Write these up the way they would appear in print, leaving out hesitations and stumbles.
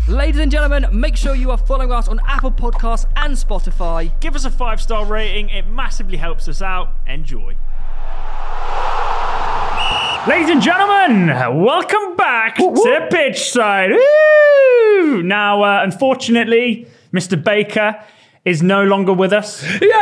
Ladies and gentlemen, make sure you are following us on Apple Podcasts and Spotify. Give us a 5-star rating. It massively helps us out. Enjoy. Ladies and gentlemen, welcome back to Pitchside. Woo! Now, unfortunately, Mr. Baker is no longer with us.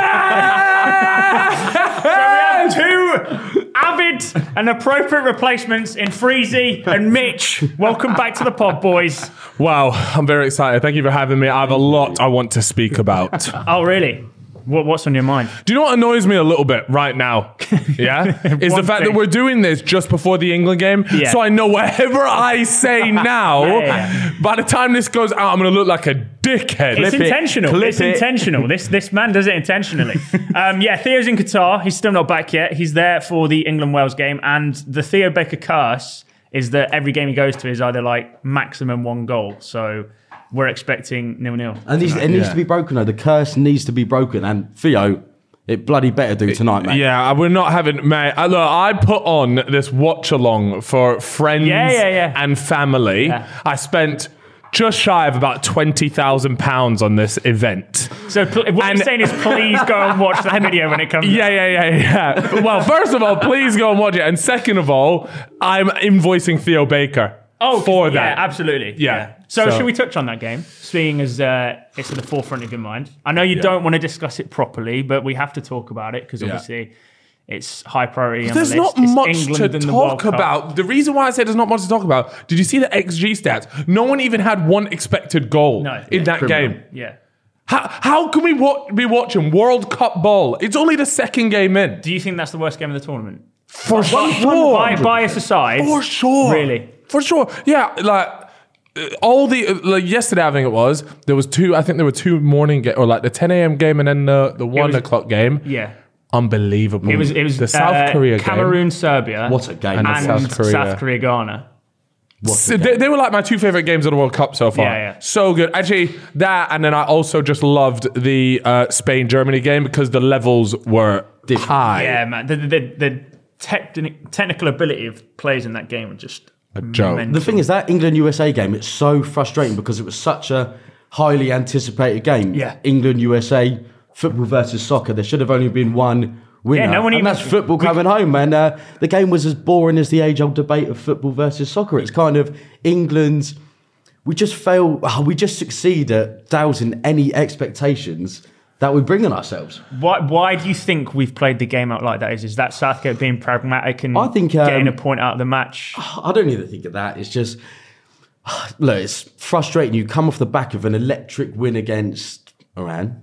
Yeah! So we have two avid and appropriate replacements in Freezy and Mitch. Welcome back to the pod, boys. Wow, I'm very excited. Thank you for having me. I have a lot I want to speak about. Oh, really? What's on your mind? Do you know what annoys me a little bit right now? Yeah? Is the fact that we're doing this just before the England game. Yeah. So I know whatever I say now, Yeah. by the time this goes out, I'm going to look like a dickhead. It's intentional. It's intentional. This man does it intentionally. Theo's in Qatar. He's still not back yet. He's there for the England-Wales game. And the Theo Baker curse is that every game he goes to is either like maximum 1 goal. So we're expecting 0-0. And it needs to be broken, though. The curse needs to be broken. And Theo, it bloody better do tonight, mate. Yeah, we're not having... Mate, look, I put on this watch-along for friends and family. Yeah. I spent just shy of about £20,000 on this event. So what you're saying is please go and watch that video when it comes out. Yeah. Well, first of all, please go and watch it. And second of all, I'm invoicing Theo Baker for that. Yeah, absolutely. Yeah. So should we touch on that game, seeing as it's at the forefront of your mind? I know you don't want to discuss it properly, but we have to talk about it because obviously it's high priority on the list. There's not It's much England to and the World talk Cup. about. The reason why I said there's not much to talk about, did you see the XG stats? No one even had one expected goal in that game. Yeah. How can we be watching World Cup ball? It's only the second game in. Do you think that's the worst game of the tournament? For sure. Bias aside. For sure. Really? For sure. Yeah, yesterday I think it was, there were two morning games, or like the 10 a.m. game and then the 1 o'clock game. Yeah. Unbelievable. It was the South Korea Cameroon, game. Serbia. What a game. And South Korea, Ghana. They were like my two favorite games of the World Cup so far. Yeah. So good. Actually, that, and then I also just loved the Spain-Germany game because the levels were high. Yeah, man. The technical ability of players in that game were just a joke. mental. The thing is, that England-USA game, it's so frustrating because it was such a highly anticipated game. Yeah. England-USA, football versus soccer. There should have only been one winner. Yeah, no one and that's football coming home. And the game was as boring as the age-old debate of football versus soccer. It's kind of England. We just succeed at dousing any expectations that we bring on ourselves. Why do you think we've played the game out like that? Is that Southgate being pragmatic and I think, getting a point out of the match? I don't even think of that. It's just, look, it's frustrating. You come off the back of an electric win against Iran,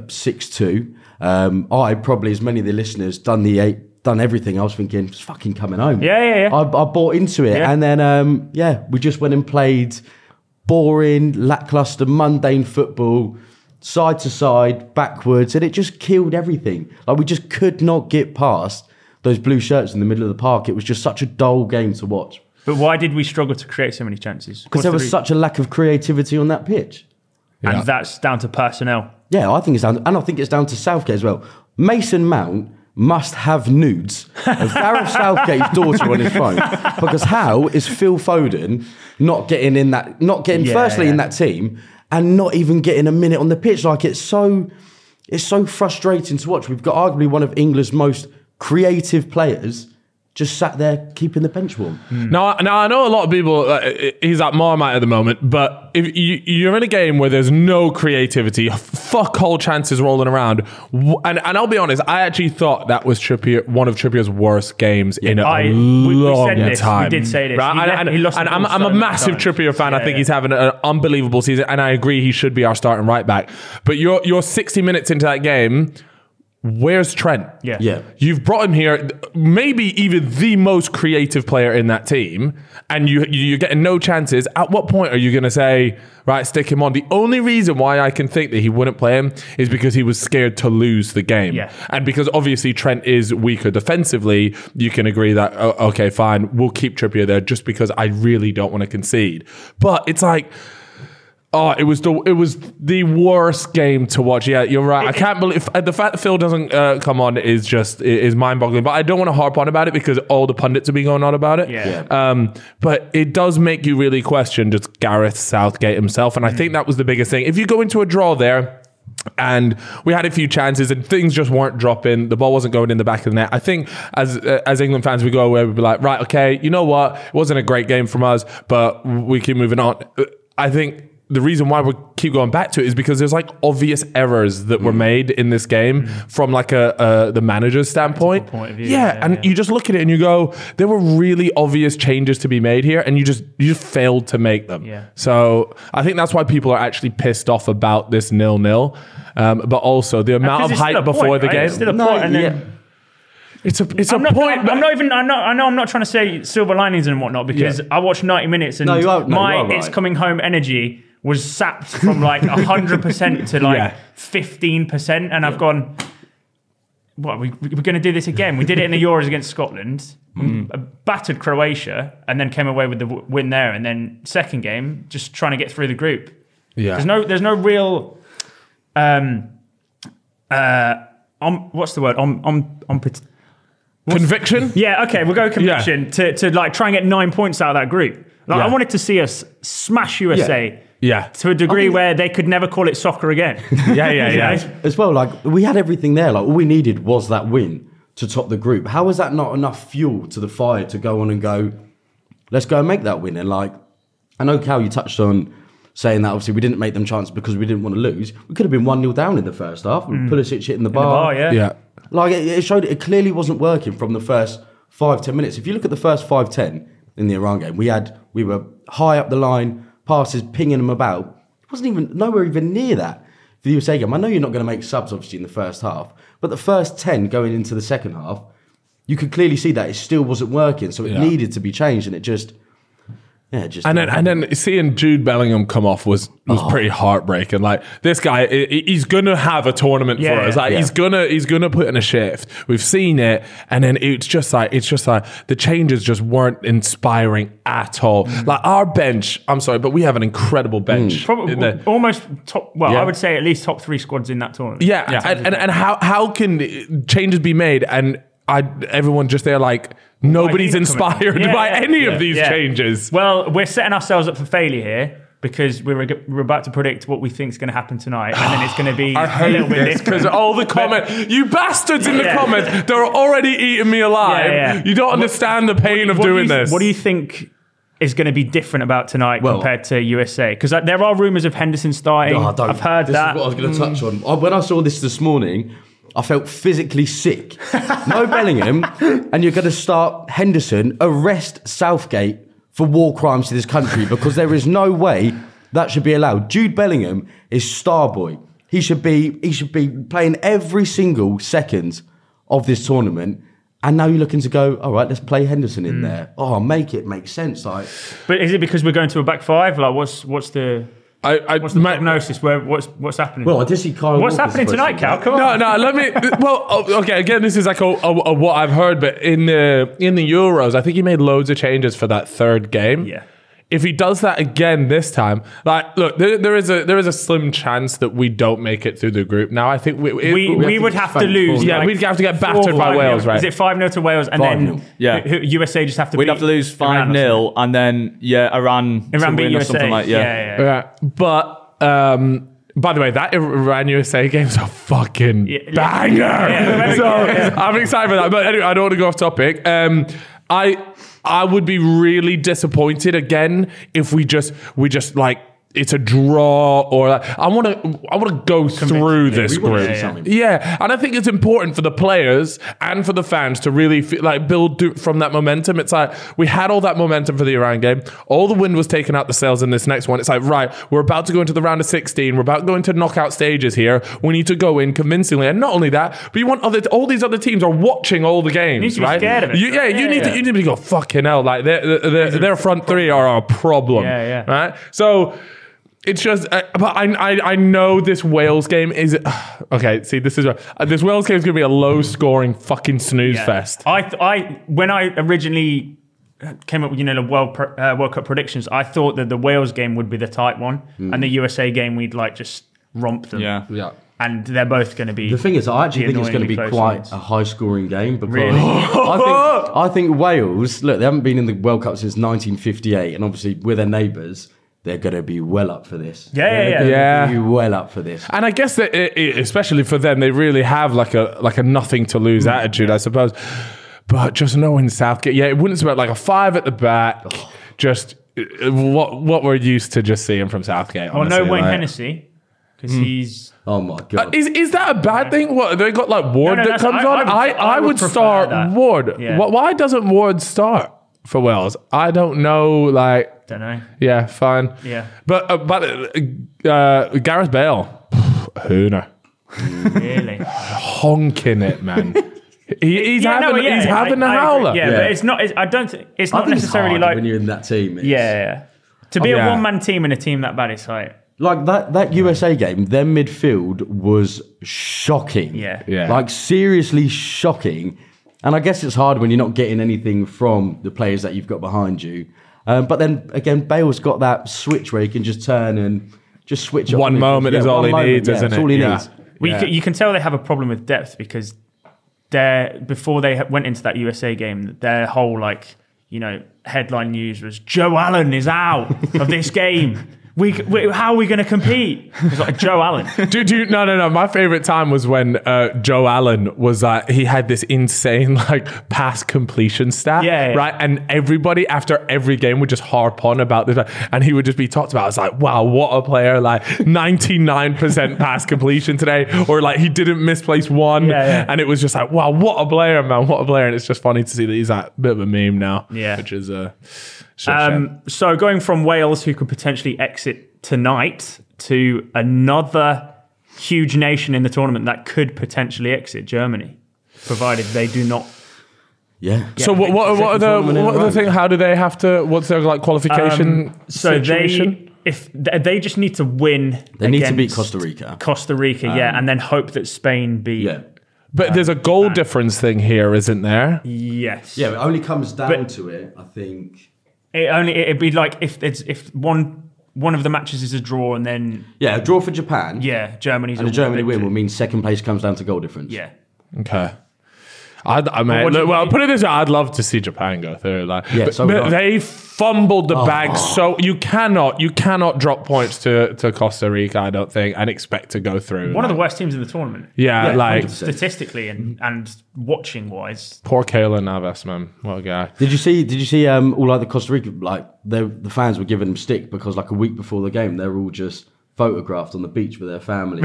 6-2. I probably, as many of the listeners, done everything. I was thinking, it's fucking coming home. Yeah. I bought into it. Yeah. And then, we just went and played boring, lackluster, mundane football, side to side, backwards, and it just killed everything. Like, we just could not get past those blue shirts in the middle of the park. It was just such a dull game to watch. But why did we struggle to create so many chances? Because there was such a lack of creativity on that pitch. And that's down to personnel. Yeah, I think it's down to Southgate as well. Mason Mount must have nudes of Gareth Southgate's daughter on his phone, because how is Phil Foden not getting in that team and not even getting a minute on the pitch? Like, it's so frustrating to watch. We've got arguably one of England's most creative players just sat there keeping the bench warm. Now I know a lot of people, he's at Marmite at the moment, but if you're in a game where there's no creativity, fuck all chances rolling around, and I'll be honest, I actually thought that was one of Trippier's worst games in a long time. We did say this. Right? I'm a massive Trippier fan. I think he's having an unbelievable season, and I agree he should be our starting right back. But you're 60 minutes into that game. Where's Trent? Yeah. You've brought him here, maybe even the most creative player in that team, and you're getting no chances. At what point are you going to say, right, stick him on? The only reason why I can think that he wouldn't play him is because he was scared to lose the game. Yeah. And because obviously Trent is weaker defensively, you can agree that, okay, fine, we'll keep Trippier there just because I really don't want to concede. But it's like, Oh, it was the worst game to watch. Yeah, you're right. I can't believe the fact that Phil doesn't come on is mind-boggling. But I don't want to harp on about it because all the pundits have been going on about it. Yeah. But it does make you really question just Gareth Southgate himself, and I think that was the biggest thing. If you go into a draw there, and we had a few chances and things just weren't dropping, the ball wasn't going in the back of the net, I think as England fans we go away, we'd be like, right, okay, you know what, it wasn't a great game from us, but we keep moving on. I think the reason why we keep going back to it is because there's like obvious errors that were made in this game from like the manager's standpoint. Point of view, And you just look at it and you go, there were really obvious changes to be made here, and you just failed to make them. Yeah. So I think that's why people are actually pissed off about this 0-0. But also the amount of hype before the game. It's still a point, and then. It's a I'm point. I know I'm not trying to say silver linings and whatnot because I watched 90 minutes and you are right. it's coming home energy was sapped from like 100% to like 15%, and I've gone, what, we're going to do this again? We did it in the Euros against Scotland, battered Croatia, and then came away with the win there, and then second game just trying to get through the group. Yeah. There's no real what's the word? Conviction? Yeah, okay, we'll go conviction to like try and get 9 points out of that group. Like I wanted to see us smash USA to a degree where they could never call it soccer again. As well, like we had everything there. Like all we needed was that win to top the group. How is that not enough fuel to the fire to go on and go, let's go and make that win? And like, I know, Cal, you touched on saying that obviously we didn't make them chance because we didn't want to lose. We could have been 1-0 down in the first half. Pulisic hit in the bar. Yeah. Like it showed it clearly wasn't working from the first 5-10 minutes. If you look at the first 5-10 in the Iran game, we were high up the line, passes pinging them about. It wasn't even nowhere even near that for the USA game. I know you're not going to make subs obviously in the first half, but the first 10 going into the second half, you could clearly see that it still wasn't working. So it needed to be changed, and it just. Yeah, and then seeing Jude Bellingham come off was pretty heartbreaking. Like this guy, he's gonna have a tournament for us. Like he's gonna put in a shift. We've seen it, and then it's just like the changes just weren't inspiring at all. Like our bench, I'm sorry, but we have an incredible bench. Probably almost top. Well, I would say at least top 3 squads in that tournament. And how can changes be made and everyone just there like. Nobody's inspired by any of these changes. Well, we're setting ourselves up for failure here because we're about to predict what we think is going to happen tonight, and then it's going to be a little bit different. Because all the comments, you bastards in the comments, they're already eating me alive. You don't understand the pain of doing this. What do you think is going to be different about tonight compared to USA? Because there are rumours of Henderson starting. I've heard that. This is what I was going to touch on. When I saw this morning, I felt physically sick. No Bellingham, and you're going to start Henderson, arrest Southgate for war crimes to this country because there is no way that should be allowed. Jude Bellingham is star boy. He should be playing every single second of this tournament. And now you're looking to go, all right, let's play Henderson in there. Oh, make it make sense. Like, but is it because we're going to a back five? Like, what's the prognosis? What's happening? Well, I did see Kyle. What's happening tonight, Cal? Come on. No. Let me. Well, okay. Again, this is like a what I've heard, but in the Euros, I think he made loads of changes for that third game. Yeah. If he does that again this time, like, look, there is a slim chance that we don't make it through the group. Now, I think we would have to lose. Yeah, we'd have to get battered by Wales, right? Is it 5-0 to Wales, and then USA just have to? We'd have to lose 5-0, and then Iran beat USA, or something like But by the way, that Iran USA game's a fucking banger. So I'm excited for that. But anyway, I don't want to go off topic. I would be really disappointed again if we just like it's a draw or I want to go through this group. Yeah, and I think it's important for the players and for the fans to really build from that momentum. It's like we had all that momentum for the Iran game. All the wind was taken out the sails in this next one. It's like, right, we're about to go into the round of 16. We're about to go into knockout stages here. We need to go in convincingly, and not only that, but you want all these other teams are watching all the games, right? Scared of it. You need to go fucking hell. Like their front three are a problem, right? So. It's just, but I know this Wales game is okay. See, this Wales game is going to be a low-scoring fucking snooze fest. When I originally came up with the World Cup predictions, I thought that the Wales game would be the tight one, and the USA game we'd like just romp them. Yeah. And they're both going to be. The thing is, I actually think it's going to be close quite ones. a high-scoring game because Really? I think Wales. Look, they haven't been in the World Cup since 1958, and obviously we're their neighbours. They're going to be well up for this. Yeah. Be well up for this. And I guess that especially for them, they really have like a nothing to lose attitude, I suppose. But just knowing Southgate, it wouldn't about like a 5 at the back. Just what we're used to just seeing from Southgate. Oh, Honestly, no Wayne Hennessy, because he's. Oh my god! Is that a bad thing? What they got like Ward No, that comes on? I would prefer start that. Ward. Yeah. Why doesn't Ward start for Wales? I don't know. Like, Don't know. yeah, fine. Yeah. But Gareth Bale, Hooner, Really? honking it, man. He's having a I howler. agree. Yeah, but it's not. I don't think it's I not think necessarily it's hard like. when you're in that team. Yeah. To be Yeah. a one-man team in a team that bad, it's like. Like that USA game, their midfield was shocking. Yeah. Like seriously shocking. And I guess it's hard when you're not getting anything from the players that you've got behind you. But then again, Bale's got that switch where he can just turn and just switch. One moment is all he needs, isn't that's it? all he Yeah. needs. Well, you can tell they have a problem with depth because before they went into that USA game, their whole headline news was Joe Allen is out of this game. How are we going to compete? It's like Joe Allen. No. My favorite time was when Joe Allen was he had this insane pass completion stat, Yeah. right? And everybody after every game would just harp on about this, and he would just be talked about. It's like, wow, what a player! 99% pass completion today, or he didn't misplace one, Yeah. and it was just like, wow, what a player, man, what a player! And it's just funny to see that he's a bit of a meme now, Yeah. which is So going from Wales, who could potentially exit tonight, to another huge nation in the tournament that could potentially exit, Germany, provided they do not. Yeah. So what are the thing? How do they have to? What's their qualification situation? They just need to win. They need to beat against Costa Rica. Costa Rica, and then hope that Spain beat. Yeah. But there's a goal difference thing here, isn't there? Yes. Yeah, it only comes down to it, I think. It'd be like if one of the matches is a draw and then Yeah, a draw for Japan. Germany's And a Germany win victory. will mean second place comes down to goal difference. Yeah. Okay. what do you Well, think? put it this way: I'd love to see Japan go through. so would I. they fumbled the bag, so you cannot drop points to Costa Rica, I don't think, and expect to go through. One of the worst teams in the tournament. yeah, 100%. Statistically and watching wise. poor Keylor Navas, man, what a guy. Did you see all the Costa Rica the fans were giving them stick because a week before the game they were all just photographed on the beach with their family.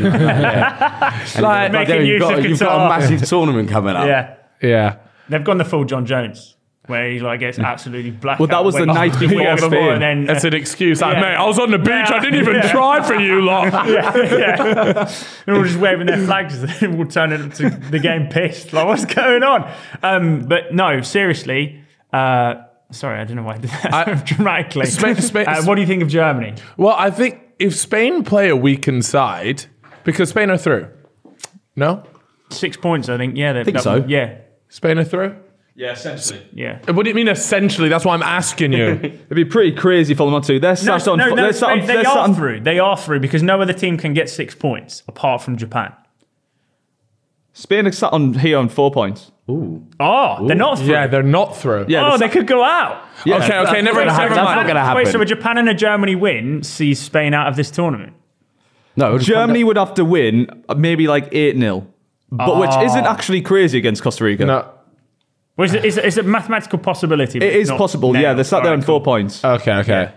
Making use of you've got a Qatar. massive tournament coming up. Yeah. They've gone the full John Jones, where he gets absolutely black. Well, that was the night before Spain. And then, That's an excuse. Mate, I was on the beach. Yeah. I didn't even try for you lot. They're all just waving their flags and we'll turn it to the game pissed. What's going on? But no, seriously. Sorry, I don't know why I did that dramatically. What do you think of Germany? Well, I think if Spain play a weakened side, because Spain are through. No? 6 points, I think. Yeah, I think so. Yeah. Spain are through? Yeah, essentially. Yeah. What do you mean essentially? That's why I'm asking you. It'd be pretty crazy for them not to. They're sat on. They are through. They are through because no other team can get 6 points apart from Japan. Spain are sat on 4 points. Oh, they're not through. Yeah, they're not through. Yeah, they could go out. Yeah, Okay, never That's mind. not going to happen. Wait, so a Japan and a Germany win sees Spain out of this tournament? No, it'll just come Germany down- would have to win maybe 8-0, but which isn't actually crazy against Costa Rica. No. Well, is it a mathematical possibility? It is possible. Yeah, they're sat there on 4 points. Okay.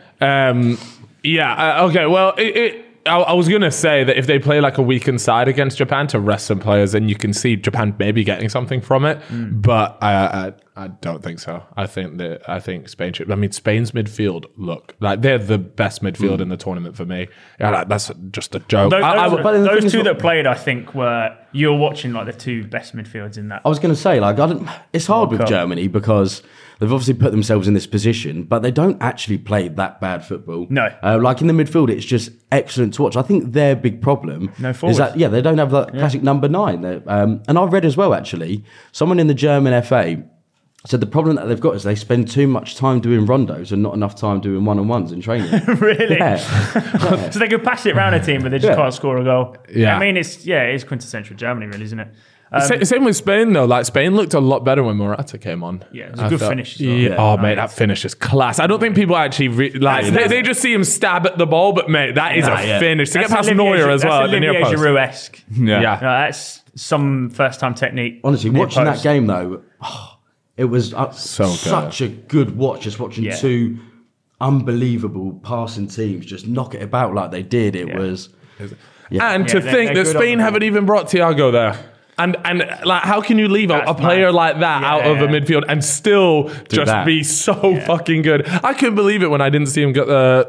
Okay, well, I was going to say that if they play a weakened side against Japan to rest some players, then you can see Japan maybe getting something from it. But I don't think so. I think Spain should. I mean, Spain's midfield, look, they're the best midfield in the tournament for me. Yeah, that's just a joke. Those two that played, I think, were you're watching the two best midfields in that. I was going to say, it's hard with Cup. Germany because they've obviously put themselves in this position, but they don't actually play that bad football. No. In the midfield, it's just excellent to watch. I think their big problem No is forwards. that, they don't have that classic number 9. And I've read as well, actually, someone in the German FA So the problem that they've got is they spend too much time doing rondos and not enough time doing one-on-ones in training. Really? Yeah. So they could pass it around a team, but they just can't score a goal. Yeah. I mean, it is quintessential Germany, really, isn't it? Same with Spain though. Like Spain looked a lot better when Morata came on. Yeah, it was a good finish as well. Yeah. Oh mate, that finish is class. I don't think people actually they just see him stab at the ball, but mate, that is a finish to get past Neuer as well. That's Olivier Giroud-esque. Yeah. That's some first-time technique. Honestly, near watching post. that game though, it was So good. such a good watch. Just watching two unbelievable passing teams just knock it about like they did. It was. And to they're think that good on Spain the haven't even brought Thiago there. And like, how can you leave a That's player mad. like that out of a midfield and still just that. be so fucking good? I couldn't believe it when I didn't see him get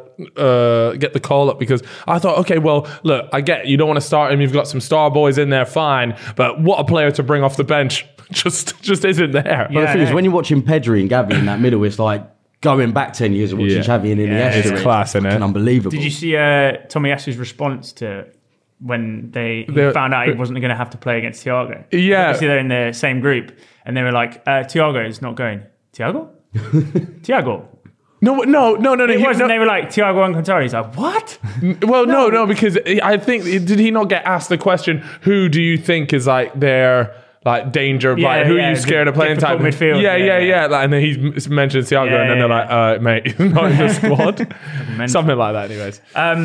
the call up, because I thought, okay, well, look, I get you don't want to start him. You've got some star boys in there, fine. But what a player to bring off the bench just isn't there. But the thing is, when you're watching Pedri and Gavi in that middle, it's like going back 10 years and watching Xavi and Iniesta. It's class, isn't it? fucking unbelievable. Did you see Tomiyasu's response to when he found out he wasn't going to have to play against Thiago? Yeah. Obviously, they're in the same group, and they were like, Thiago is not going. Thiago? Thiago? No. It he- wasn't. no- They were like, Thiago Alcantara. He's like, what? Well, no, because I think, did he not get asked the question, who do you think is like their like danger, like who are you scared of playing type? difficult midfield. Yeah. Like, and then he mentioned Thiago, and then they're like, mate, he's not in the squad. Something like that, anyways.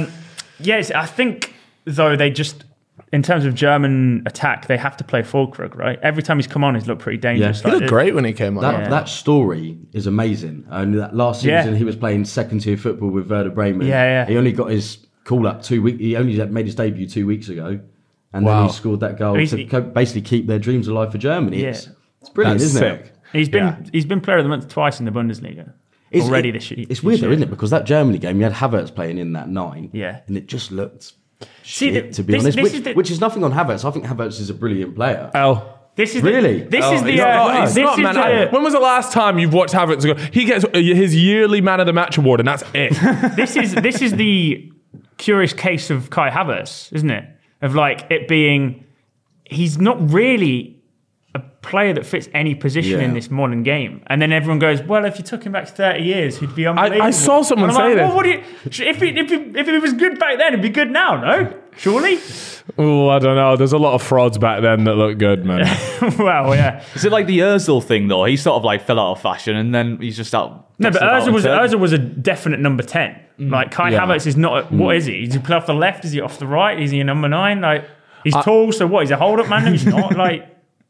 Yes, I think, though, they just, in terms of German attack, they have to play Füllkrug, right? Every time he's come on, he's looked pretty dangerous. He looked great when he came on. That story is amazing. And that last season, he was playing second-tier football with Werder Bremen. Yeah. He only got his call-up 2 weeks. He only made his debut 2 weeks ago. And then he scored that goal to basically keep their dreams alive for Germany. Yeah. It's brilliant, That's isn't sick. it? He's been player of the month twice in the Bundesliga already this year. It's weird though, isn't it? Because that Germany game, you had Havertz playing in that 9. Yeah. And it just looked See, shit, to be honest. Which is nothing on Havertz. I think Havertz is a brilliant player. This is Really? This is the. He's not, man. When was the last time you've watched Havertz go? He gets his yearly Man of the Match award, and that's it. This is the curious case of Kai Havertz, isn't it? Of like it being, he's not really a player that fits any position in this modern game. And then everyone goes, well, if you took him back 30 years, he'd be unbelievable. I saw someone And I'm say like, this. well, what do you, if he was good back then, he'd be good now, no? Surely? Oh, I don't know. There's a lot of frauds back then that look good, man. Well, yeah. Is it like the Ozil thing though? He sort of like fell out of fashion, and then he's just out. No, but messing about Ozil was a definite number 10. Like Kai Havertz is not. What is he? Does he play off the left? Is he off the right? Is he a number 9? Like he's tall, so what? He's a hold-up man. No, he's not. Like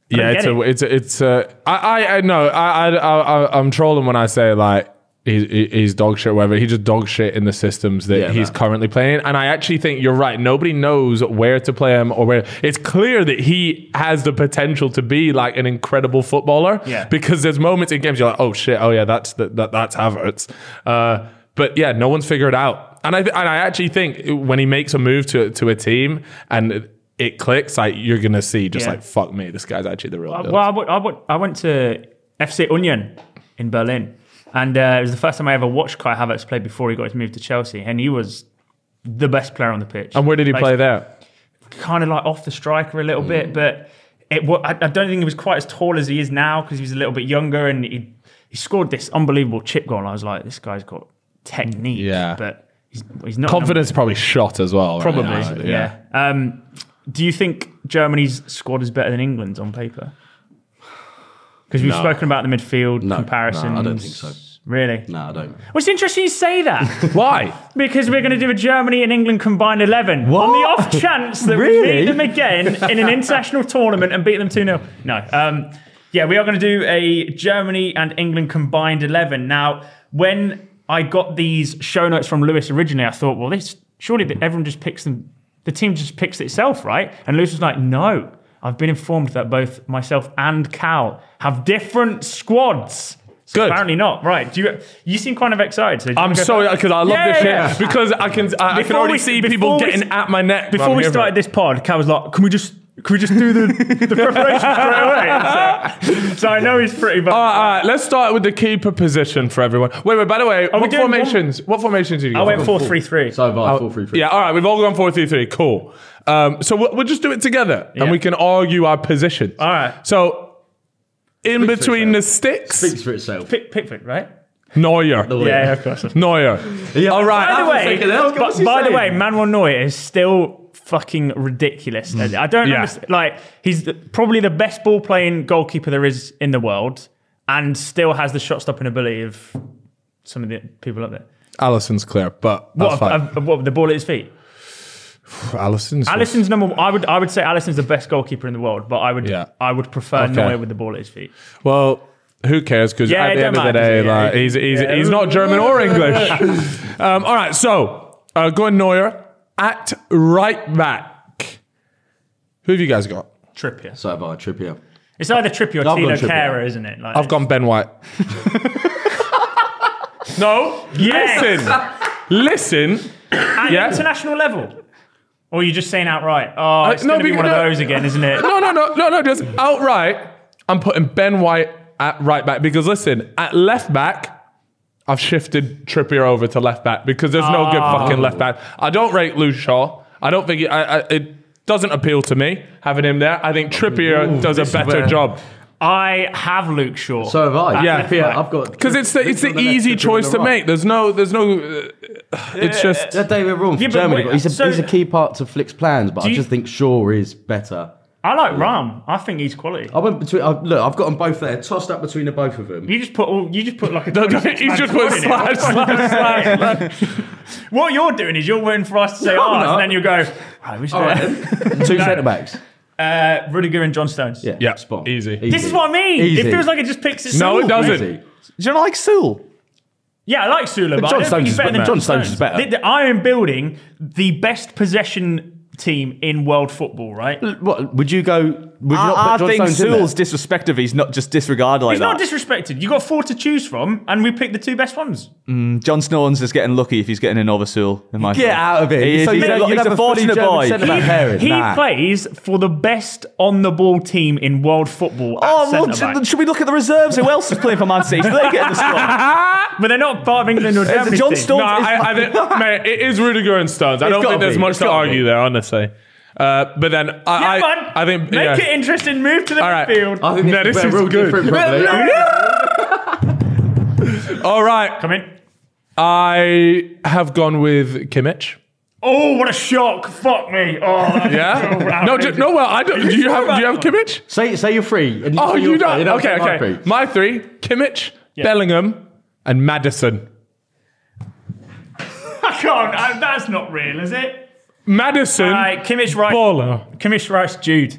I'm trolling when I say like he's dog shit, whatever. He just dog shit in the systems that he's currently playing. And I actually think you're right. Nobody knows where to play him or where. It's clear that he has the potential to be like an incredible footballer. Yeah. Because there's moments in games you're like, oh shit, oh yeah, that's Havertz. But yeah, no one's figured it out. And I actually think when he makes a move to a team and it clicks, like you're gonna see just like, fuck me, this guy's actually the real deal. Well, I went to FC Union in Berlin, and it was the first time I ever watched Kai Havertz play before he got his move to Chelsea, and he was the best player on the pitch. And where did he play there? Kind of like off the striker a little bit, but I don't think he was quite as tall as he is now because he was a little bit younger, and he scored this unbelievable chip goal. And I was like, this guy's got technique, but he's not. Confidence probably shot as well. Probably, right? yeah. Do you think Germany's squad is better than England's on paper? Because we've spoken about the midfield comparisons. No, I don't think so. Really? No, I don't. Well, it's interesting you say that. Why? Because we're going to do a Germany and England combined 11. What? On the off chance that we beat them again in an international tournament and beat them 2-0. No. Yeah, we are going to do a Germany and England combined 11. Now, when I got these show notes from Lewis originally, I thought, well, surely everyone just picks them. The team just picks itself, right? And Lewis was like, no. I've been informed that both myself and Cal have different squads. So Good. apparently not. Right. You seem kind of excited. So I'm sorry because I love this shit. Yeah. Because I can already see people getting at my neck. Before we started this pod, Cal was like, can we just do the preparation straight away? So I know he's pretty bad. All right, let's start with the keeper position for everyone. Wait, by the way, what formations did you go? I went 4-3-3. So far, 4-3-3. Yeah, all right, we've all gone 4-3-3. Cool. So we'll just do it together and we can argue our positions. All right. So in between the sticks. Speaks for itself. Pickford, right? Neuer. Yeah, of course. Neuer. Yeah, All right. By the way, Manuel Neuer is still fucking ridiculous. I don't understand. Like, he's probably the best ball-playing goalkeeper there is in the world, and still has the shot-stopping ability of some of the people up there. Alisson's clear, but that's fine. What, the ball at his feet? Alisson's number one. I would say Alisson's the best goalkeeper in the world, but I would prefer Neuer with the ball at his feet. Well, who cares? Because at the end of the day, he's not German or English. All right, so going Neuer at right back. Who have you guys got? Trippier. So have I, Trippier. It's either Trippier or I've Tino gone Trippier. Kehrer, isn't it? Like, I've gone Ben White. No, listen. At international level? Or are you just saying outright? Oh, it's going to be one of those again, isn't it? No. Just outright, I'm putting Ben White at right back because listen, at left back, I've shifted Trippier over to left back because there's no good fucking left back. I don't rate Luke Shaw. I don't think it doesn't appeal to me having him there. I think Trippier does a better job. I have Luke Shaw. So have I. I've got because it's the easy choice to make. There's no. It's just David Raum from Germany. He's a key part to Flick's plans, but I just think Shaw is better. I like Ram. I think he's quality. I went between. Look, I've got them both there, tossed up between the both of them. You just put like a. he's just put slash. What you're doing is you're waiting for us to say ours, and then you go. Two centre backs. Rudiger and John Stones. Yeah, spot. Easy. This is what I mean. Easy. It feels like it just picks itself. No, it doesn't. Easy. Do you not like Sewell? Yeah, I like Sula, but I don't think he's better than John Stones. is better. I am building the best possession team in world football, right? What would you go? Would you not I put John think Stones in Sewell's there? disrespectful. He's not just disregarded like He's that. not disrespected. You got 4 to choose from, and we picked the 2 best ones. John Stones is getting lucky if he's getting in over Sewell. In my Get out of it! He's a fortunate boy. He plays for the best on-the-ball team in world football. Should we look at the reserves? Who else is playing for Man City? Should they get in the squad? But they're not part of England or Germany. John Stones. No, I think, mate, it is Rudiger and Stones. I don't think there's much to argue there, honestly. But then I think make it interesting. Move to the midfield. I think this is good. All right, Come in. I have gone with Kimmich. Oh, what a shock! Fuck me. Oh, Yeah. Well, I don't. Do you have Kimmich? Say you're free. And You don't. You Okay. My 3: Kimmich, Bellingham, and Maddison. I can't. That's not real, is it? Madison. Kimmich, Rice. Baller. Kimmich, Rice, Jude.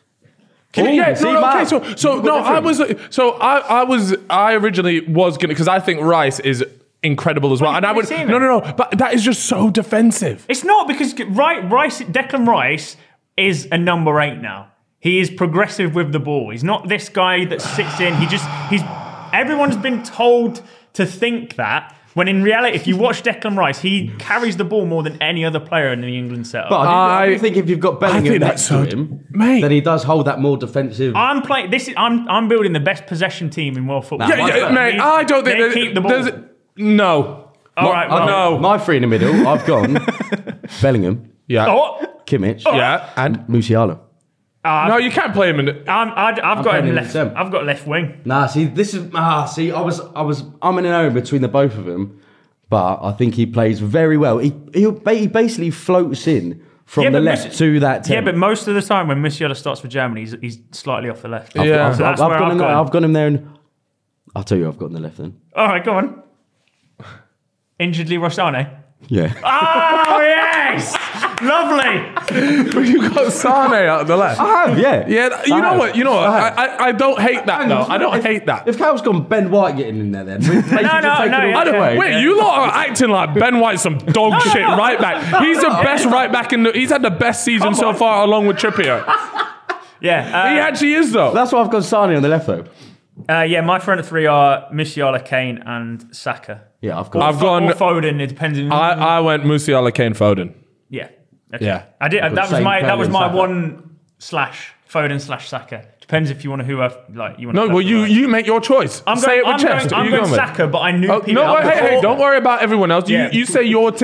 I originally was gonna because I think Rice is incredible as well, and I would but that is just so defensive. It's not because Declan Rice is a number 8 now. He is progressive with the ball. He's not this guy that sits in. Everyone's been told to think that. When in reality, if you watch Declan Rice, he carries the ball more than any other player in the England setup. But I do think if you've got Bellingham next to him, then he does hold that more defensive. I'm building the best possession team in world football. Mate, I don't think they keep the ball. No. All right, no. My 3 in the middle, I've gone Bellingham, Kimmich, and Musiala. no, you can't play him in. I've got him him left. in I've got left wing. Nah, see, this is I'm in an error between the both of them, but I think he plays very well. He basically floats in from the left to that 10. Yeah, but most of the time when Musiala starts for Germany, he's slightly off the left. Yeah, So I've got him there, and I'll tell you, I've got him on the left then. All right, go on. Injuredly Rossane. Yeah. Oh yes, lovely. You got Sane out of the left. I have, yeah. Yeah, you know what? I don't hate that though. I don't hate that. If Cal's gone Ben White getting in there, then Wait, you lot are acting like Ben White's some dog shit right back. He's the best right back he's had the best season so far along with Trippier. Yeah, He actually is though. That's why I've got Sane on the left though. my front 3 are Musiala, Kane, and Saka. Yeah, I've gone. Or Foden. It depends. I went Musiala, Kane, Foden. Yeah. Okay. Yeah. I did. That same was my Saka. 1/Foden/Saka. Depends if you want to you want. No, well, you make your choice. Say it with chest. I'm going Saka, but I knew people. Hey, don't worry about everyone else. You say your team.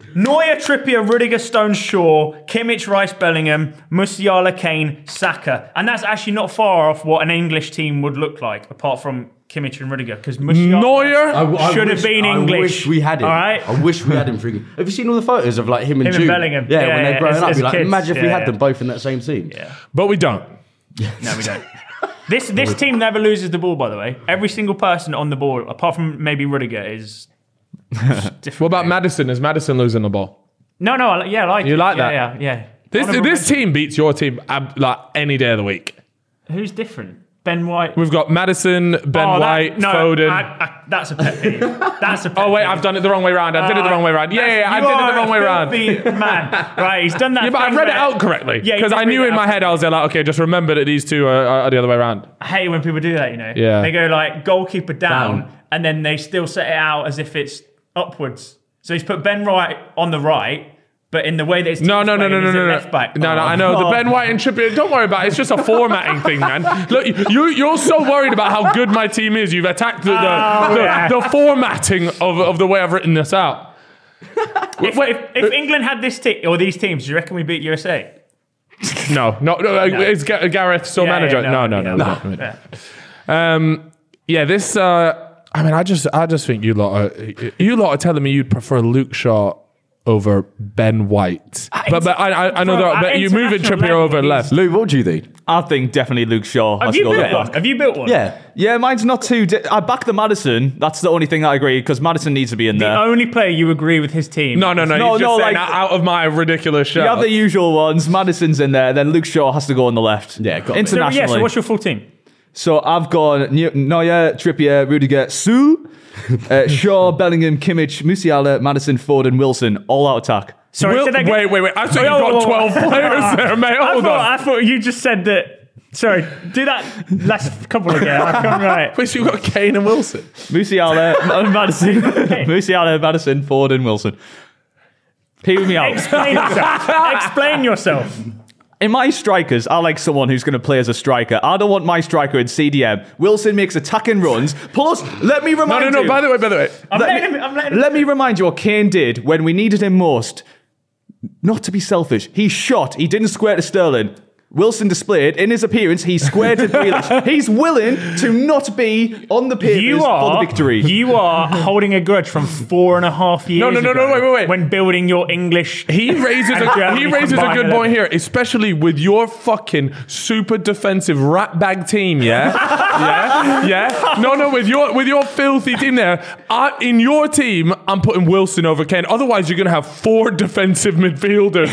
Neuer, Trippier, Rudiger, Stones, Shaw, Kimmich, Rice, Bellingham, Musiala, Kane, Saka. And that's actually not far off what an English team would look like, apart from Kimmich and Rudiger. Because Musiala Neuer should have been English. I wish we had him. All right? I wish we had him for England. Have you seen all the photos of like him and Jude? Bellingham. Yeah, Yeah, when they're yeah, growing up. as You're like, kids. imagine if we Yeah, had them both in that same team. Yeah. But we don't. No, we don't. This team never loses the ball, by the way. Every single person on the ball, apart from maybe Rudiger, is different. What about Maddison? Is Maddison losing the ball? No, I like You it. like Yeah, that? Yeah. This team beats your team like any day of the week. Who's different? Ben White. We've got Madison, Ben White, Foden. That's a pet peeve. That's a pet Oh wait, peeve. I've done it the wrong way round. I did it the wrong way round. Yeah, I did it the wrong way round. Man, right? He's done that. Yeah, but I thing read it where- out correctly. Yeah, because I knew in my head I was there like, okay, just remember that these two are the other way around. I hate when people do that. You know, Yeah. They go like goalkeeper down, and then they still set it out as if it's upwards. So he's put Ben White on the right. But in the way that it's No. left back. No, I know. The Ben White and Trippier, don't worry about it. It's just a formatting thing, man. Look, you're so worried about how good my team is. You've attacked the formatting of the way I've written this out. If England had this team or these teams, do you reckon we beat USA? No. Is Gareth still manager? No. Yeah, this. I mean, I just think you lot are telling me you'd prefer Luke Shaw over Ben White. But I know that you moving Trippier over left. Luke, what do you think? I think definitely Luke Shaw has Have to you go built left one? back. Have you built one? Yeah. Yeah, mine's not too... I back the Madison. That's the only thing that I agree, because Madison needs to be in The there. only player you agree with his team. No. You're just saying like- out of my ridiculous show. You have the usual ones. Madison's in there, then Luke Shaw has to go on the left. Yeah, got it. internationally. So what's your full team? So I've gone Neuer, Trippier, Rudiger, Shaw, Bellingham, Kimmich, Musiala, Madison, Foden, Wilson, all out attack. Sorry, say that again. Wait. I thought you got 12 players there, mate. Hold on. I thought you just said that. Sorry, do that last couple again. I can't right. Wait, so you've got Kane and Wilson? Musiala, Madison, Musiala, Madison, Foden, Wilson. Hear me out. Explain yourself. In my strikers, I like someone who's going to play as a striker. I don't want my striker in CDM. Wilson makes attacking runs. Plus, let me remind you. No. By the way. I'm letting him. Let me remind you what Kane did when we needed him most. Not to be selfish, he shot. He didn't square to Sterling. Wilson displayed in his appearance, he squared to Grealish. He's willing to not be on the papers for the victory. You are holding a grudge from 4.5 years No, ago. wait. When building your English. He raises a good point here, especially with your fucking super defensive rat bag team, yeah? Yeah? No, with your filthy team there. In your team, I'm putting Wilson over Kane. Otherwise, you're going to have 4 defensive midfielders.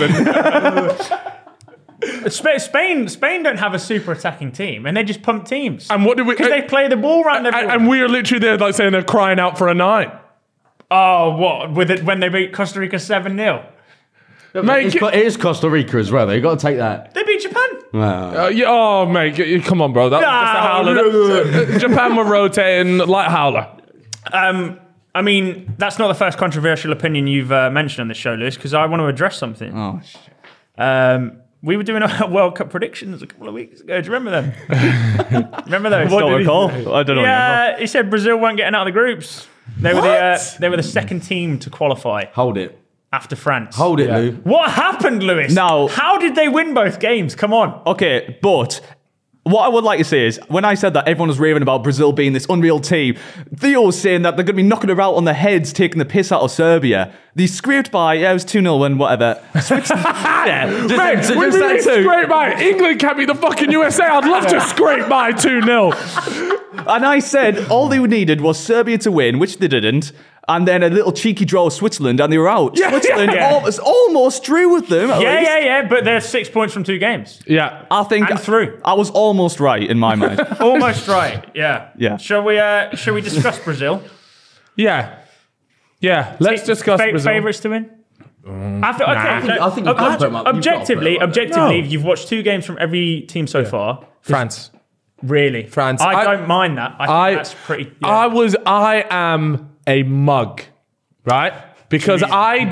Spain don't have a super attacking team, and they just pump teams. And what do we? Because they play the ball around everyone. And we are literally there, like saying they're crying out for a 9. Oh, what? With it when they beat Costa Rica 7-0? Mate, It is Costa Rica as well, though. You've got to take that. They beat Japan. yeah, oh mate, come on, bro. That's just a howler. Japan were rotating like howler. I mean, that's not the first controversial opinion you've mentioned on this show, Lewis, because I want to address something. Oh, shit. We were doing our World Cup predictions a couple of weeks ago. Do you remember them? Remember those? I don't recall. I don't know. Yeah, he said Brazil weren't getting out of the groups. They were the second team to qualify Hold it. after France. Hold it, Lou. What happened, Lewis? Now- how did they win both games? Come on. Okay, but what I would like to say is, when I said that everyone was raving about Brazil being this unreal team, Theo was saying that they're going to be knocking about on the heads, taking the piss out of Serbia. They scraped by, it was 2-0 and whatever. Switched, Mate, we really scrape by. England can't beat the fucking USA. I'd love to scrape by 2-0. And I said all they needed was Serbia to win, which they didn't, and then a little cheeky draw of Switzerland, and they were out. Switzerland almost drew with them. at least. Yeah, but they're 6 points from 2 games. Yeah. I think And through. I was almost right in my mind. Almost right. Yeah. Yeah. Shall we discuss Brazil? Yeah. Let's discuss Brazil. Favourites to win? I think I think you've got to put them up. objectively, No. you've watched 2 games from every team so far. France. Really? France. I don't mind that. I think that's pretty... Yeah. I am a mug, right? Because I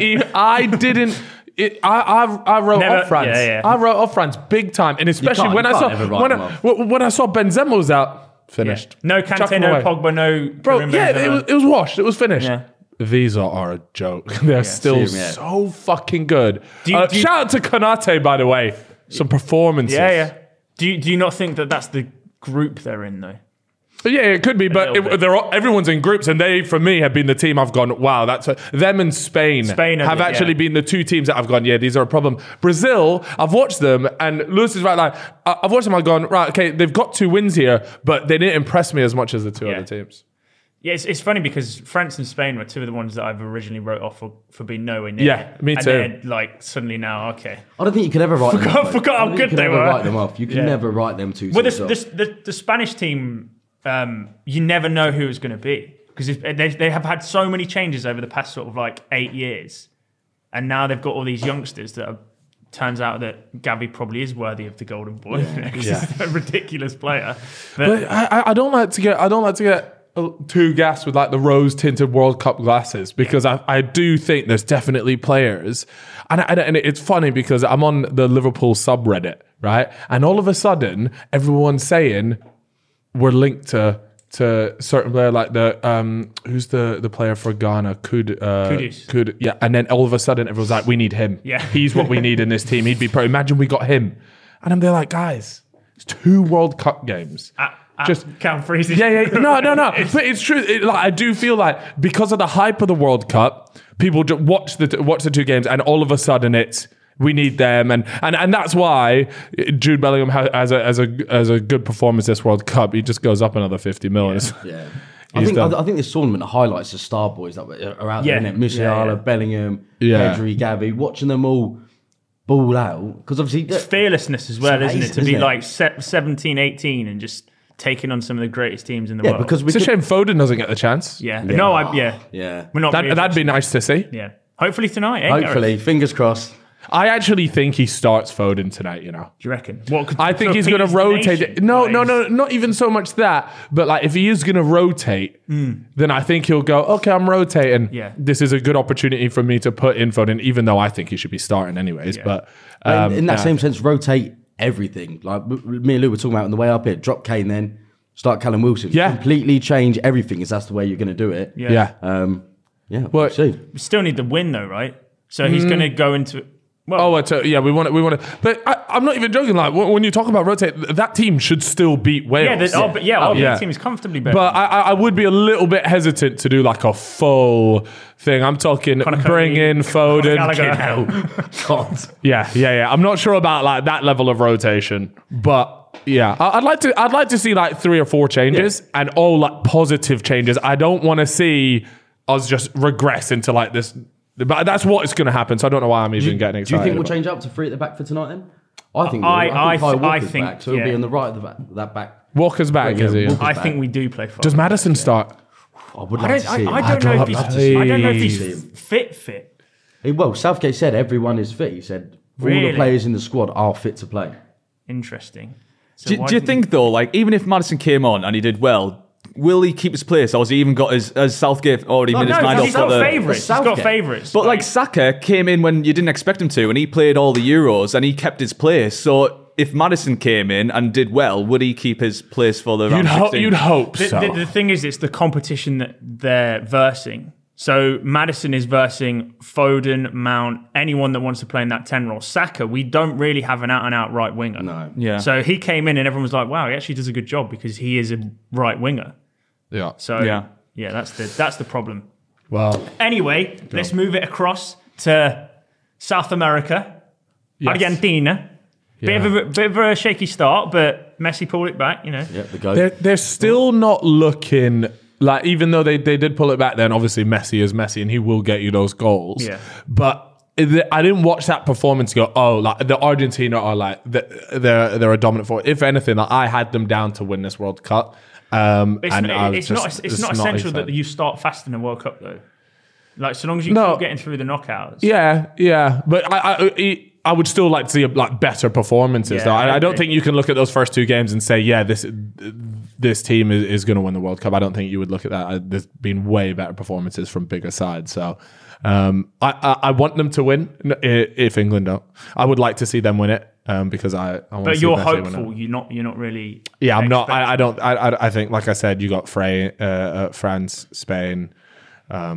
wrote Never- off France. yeah. I wrote off France big time, and especially You when can't ever write them off. when I saw Benzema was out, Yeah. finished. No Chuck Kante, him no away. Pogba, no... Bro, Karim yeah, Benzema. it was washed. It was finished. Yeah. these are a joke. They're still same, yeah. so fucking good. Do you- Shout out to Konate, by the way. Some performances. Yeah. Do you not think that that's the group they're in though? Yeah, it could be, but little bit. everyone's in groups, and they, for me, have been the team I've gone, wow, them and Spain have actually been the two teams that I've gone, yeah, these are a problem. Brazil, I've watched them, and Lewis is right, like, I've watched them, I've gone, right, okay, they've got 2 wins here, but they didn't impress me as much as the two other teams. Yeah, it's funny because France and Spain were 2 of the ones that I've originally wrote off for being nowhere near. Yeah, me too. And then, like, suddenly now, okay. I don't think you could ever write them off. Forgot how good they were. Write them off. You can never write them two Well, teams off. the Spanish team, you never know who it's going to be because they have had so many changes over the past sort of like 8 years, and now they've got all these youngsters that are. Turns out that Gavi probably is worthy of the Golden Boy. He's a ridiculous player. But I don't like to get too gassed with like the rose tinted World Cup glasses because I do think there's definitely players, and it's funny because I'm on the Liverpool subreddit, right, and all of a sudden everyone's saying we're linked to certain player like the who's the player for Ghana, Kudus. Yeah, and then all of a sudden everyone's like, we need him. Yeah, he's what we need in this team. He'd be pro. Imagine we got him, and I'm there like, guys, it's 2 World Cup games. Just count freezing. Yeah. No. But it's true. I do feel like because of the hype of the World Cup, people just watch the 2 games, and all of a sudden it's. We need them, and that's why Jude Bellingham has a good performance this World Cup. He just goes up another 50 million. Yeah. I think this tournament highlights the star boys that are out there, innit? Musiala, Bellingham, Pedri, Gavi, watching them all ball out. Because obviously... It's fearlessness as well, isn't it? To be it? like 17, 18 and just taking on some of the greatest teams in the world. Because it's a shame Foden doesn't get the chance. Yeah. Yeah. We're not That'd be nice to see. Yeah. Hopefully tonight, eh? Hopefully. Gareth? Fingers crossed. I actually think he starts Foden tonight, you know. Do you reckon? I think he's going to rotate. No, not even so much that. But like, if he is going to rotate, then I think he'll go, okay, I'm rotating. Yeah. This is a good opportunity for me to put in Foden, even though I think he should be starting anyways. Yeah. But in that same sense, rotate everything. Like me and Lou were talking about on the way up here. Drop Kane then, start Callum Wilson. Yeah. Completely change everything if that's the way you're going to do it. Yeah. Yeah. Well, Well, see. We still need the win though, right? So he's going to go into... Well, we want to. But I'm not even joking. Like when you talk about rotate, that team should still beat Wales. Our team is comfortably better. But I would be a little bit hesitant to do like a full thing. I'm talking bring in Foden. God. Yeah. I'm not sure about like that level of rotation, but yeah, I'd like to see like 3 or 4 changes and all like positive changes. I don't want to see us just regress into like this. But that's what is going to happen. So I don't know why I'm even getting excited. Do you think we'll about change up to 3 at the back for tonight then? I think I think back, so it'll be on the right of that back. Walker's back, is he? I think we do play 5. Does Madison start? I would like to see it. I don't know if he's fit. Well, Southgate said everyone is fit. He said all the players in the squad are fit to play. Interesting. So Do you think though, like even if Maddison came on and he did well, will he keep his place, or has he even got as Southgate already made his mind up he's for got the favourites. He's got favourites. But like Saka came in when you didn't expect him to, and he played all the Euros and he kept his place. So if Maddison came in and did well, would he keep his place for the round 16? You'd hope so. The thing is, it's the competition that they're versing. So Maddison is versing Foden, Mount, anyone that wants to play in that 10 role. Saka, we don't really have an out-and-out right winger. No. Yeah. So he came in and everyone was like, wow, he actually does a good job because he is a right winger. Yeah. So yeah, that's the problem. Well. Anyway, let's move it across to South America, Argentina. Yeah. Bit of a shaky start, but Messi pulled it back, you know. Yeah, the go. They're still not looking like, even though they did pull it back, then obviously Messi is Messi and he will get you those goals. Yeah. But I didn't watch that performance and go, oh, like the Argentina are like, they're a dominant force. If anything, like, I had them down to win this World Cup. It's not essential that you start fast in a World Cup though. Like so long as you keep getting through the knockouts. Yeah. But I would still like to see like better performances though. I don't think you can look at those first 2 games and say, yeah, this team is going to win the World Cup. I don't think you would look at that. There's been way better performances from bigger sides. So I want them to win if England don't. I would like to see them win it. Because I want but to you're see hopeful. You're not really. Yeah, I'm not. I don't. I think, like I said, you got France, Spain,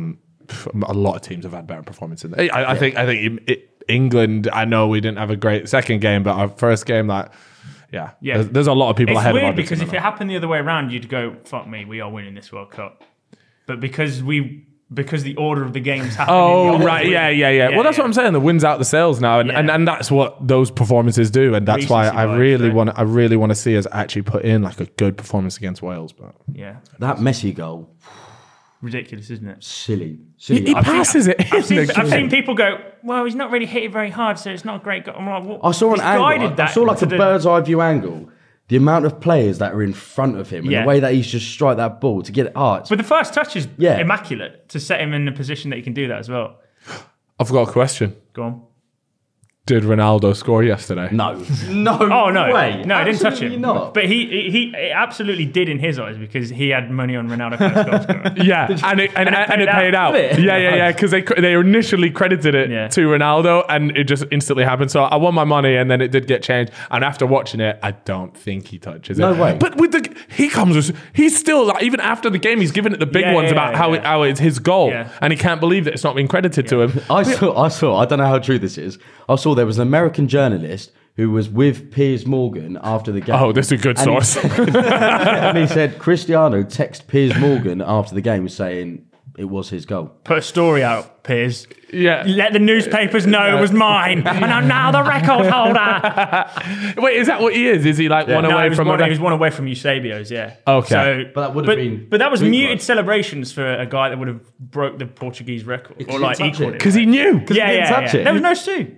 a lot of teams have had better performances. I think England. I know we didn't have a great second game, but our first game, there's a lot of people ahead of us. It's weird because if it happened the other way around, you'd go, "Fuck me, we are winning this World Cup." But because the order of the games happened. Oh, right. Yeah. Well, that's what I'm saying. The wind's out the sails now. And that's what those performances do. And that's why I really want to see us actually put in like a good performance against Wales. But yeah. That Messi goal, ridiculous, isn't it? silly. He passes it. I've seen people go, well, he's not really hit it very hard, so it's not a great goal. I'm like, well, I saw an angle. I saw like a bird's eye view angle. The amount of players that are in front of him and the way that he's just strike that ball to get it. But the first touch is immaculate to set him in a position that he can do that as well. I've got a question. Go on. Did Ronaldo score yesterday? No. Oh, no. way. No, I didn't touch Absolutely him. not. But he absolutely did in his eyes because he had money on Ronaldo first goal scorer. Yeah, and it paid out. Yeah, because they initially credited it to Ronaldo, and it just instantly happened. So I won my money, and then it did get changed. And after watching it, I don't think he touches it. No way. But he's still like, even after the game, he's giving it the big ones about how it's his goal, and he can't believe that it's not being credited to him. I saw. I don't know how true this is. I saw there was an American journalist who was with Piers Morgan after the game. Oh, this is a good source. And he said Cristiano texted Piers Morgan after the game saying it was his goal. Put a story out, Piers. Yeah. Let the newspapers know it was mine, and I'm now the record holder. Wait, is that what he is? Is he like one away from? He was one away from Eusebio's. Yeah. Okay. So, but that would have been. But that was muted celebrations for a guy that would have broke the Portuguese record or like equaled it because he knew. Yeah. There was no Sue.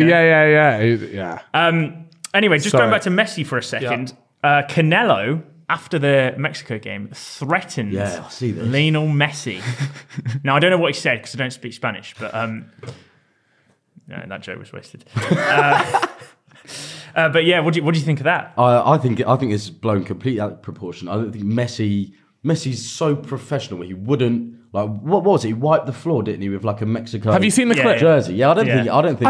Yeah. Anyway, just going back to Messi for a second. Canelo, after the Mexico game, threatened Lionel Messi. Now, I don't know what he said because I don't speak Spanish, but no, that joke was wasted. But yeah, what do you think of that? I think it's blown completely out of proportion. I don't think Messi's so professional. He wouldn't what was it? He wiped the floor, didn't he, with like a Mexico? Have you seen the clip? Jersey? Yeah, I don't think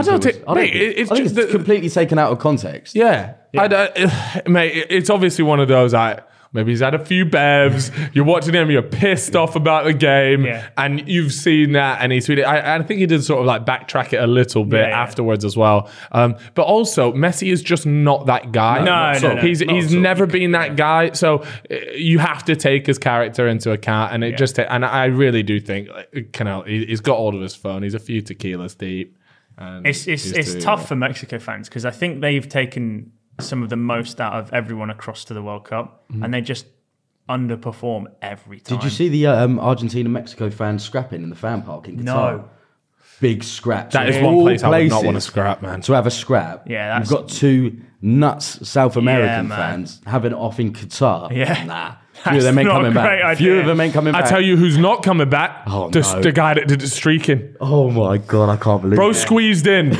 it's completely taken out of context. Yeah. Mate, it's obviously one of those. Maybe he's had a few bevs. You're watching him. You're pissed off about the game, and you've seen that. And he's tweeted. I think he did sort of like backtrack it a little bit afterwards as well. But also, Messi is just not that guy. No. He's never been that guy. So you have to take his character into account. And and I really do think Canelo. He's got all of his phone. He's a few tequilas deep. And it's tough for Mexico fans because I think they've taken some of the most out of everyone across to the World Cup, and they just underperform every time. Did you see the Argentina-Mexico fans scrapping in the fan park in Qatar? No. Big scraps. That is one place I would not want to scrap, man. To have a scrap. Yeah, you've got two nuts South American fans having it off in Qatar. Yeah. Nah. Few of them ain't coming back. Few of them ain't coming back. I tell you who's not coming back. Oh, the guy that did the streaking. Oh my God, I can't believe it. Bro squeezed in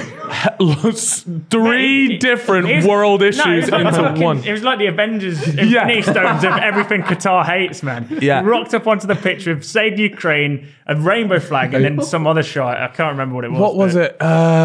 three different world issues into one. It was like the Avengers Infinity Stones of everything Qatar hates, man. Yeah. He rocked up onto the picture of Save Ukraine, a rainbow flag, and then some other shot. I can't remember what it was. What was it?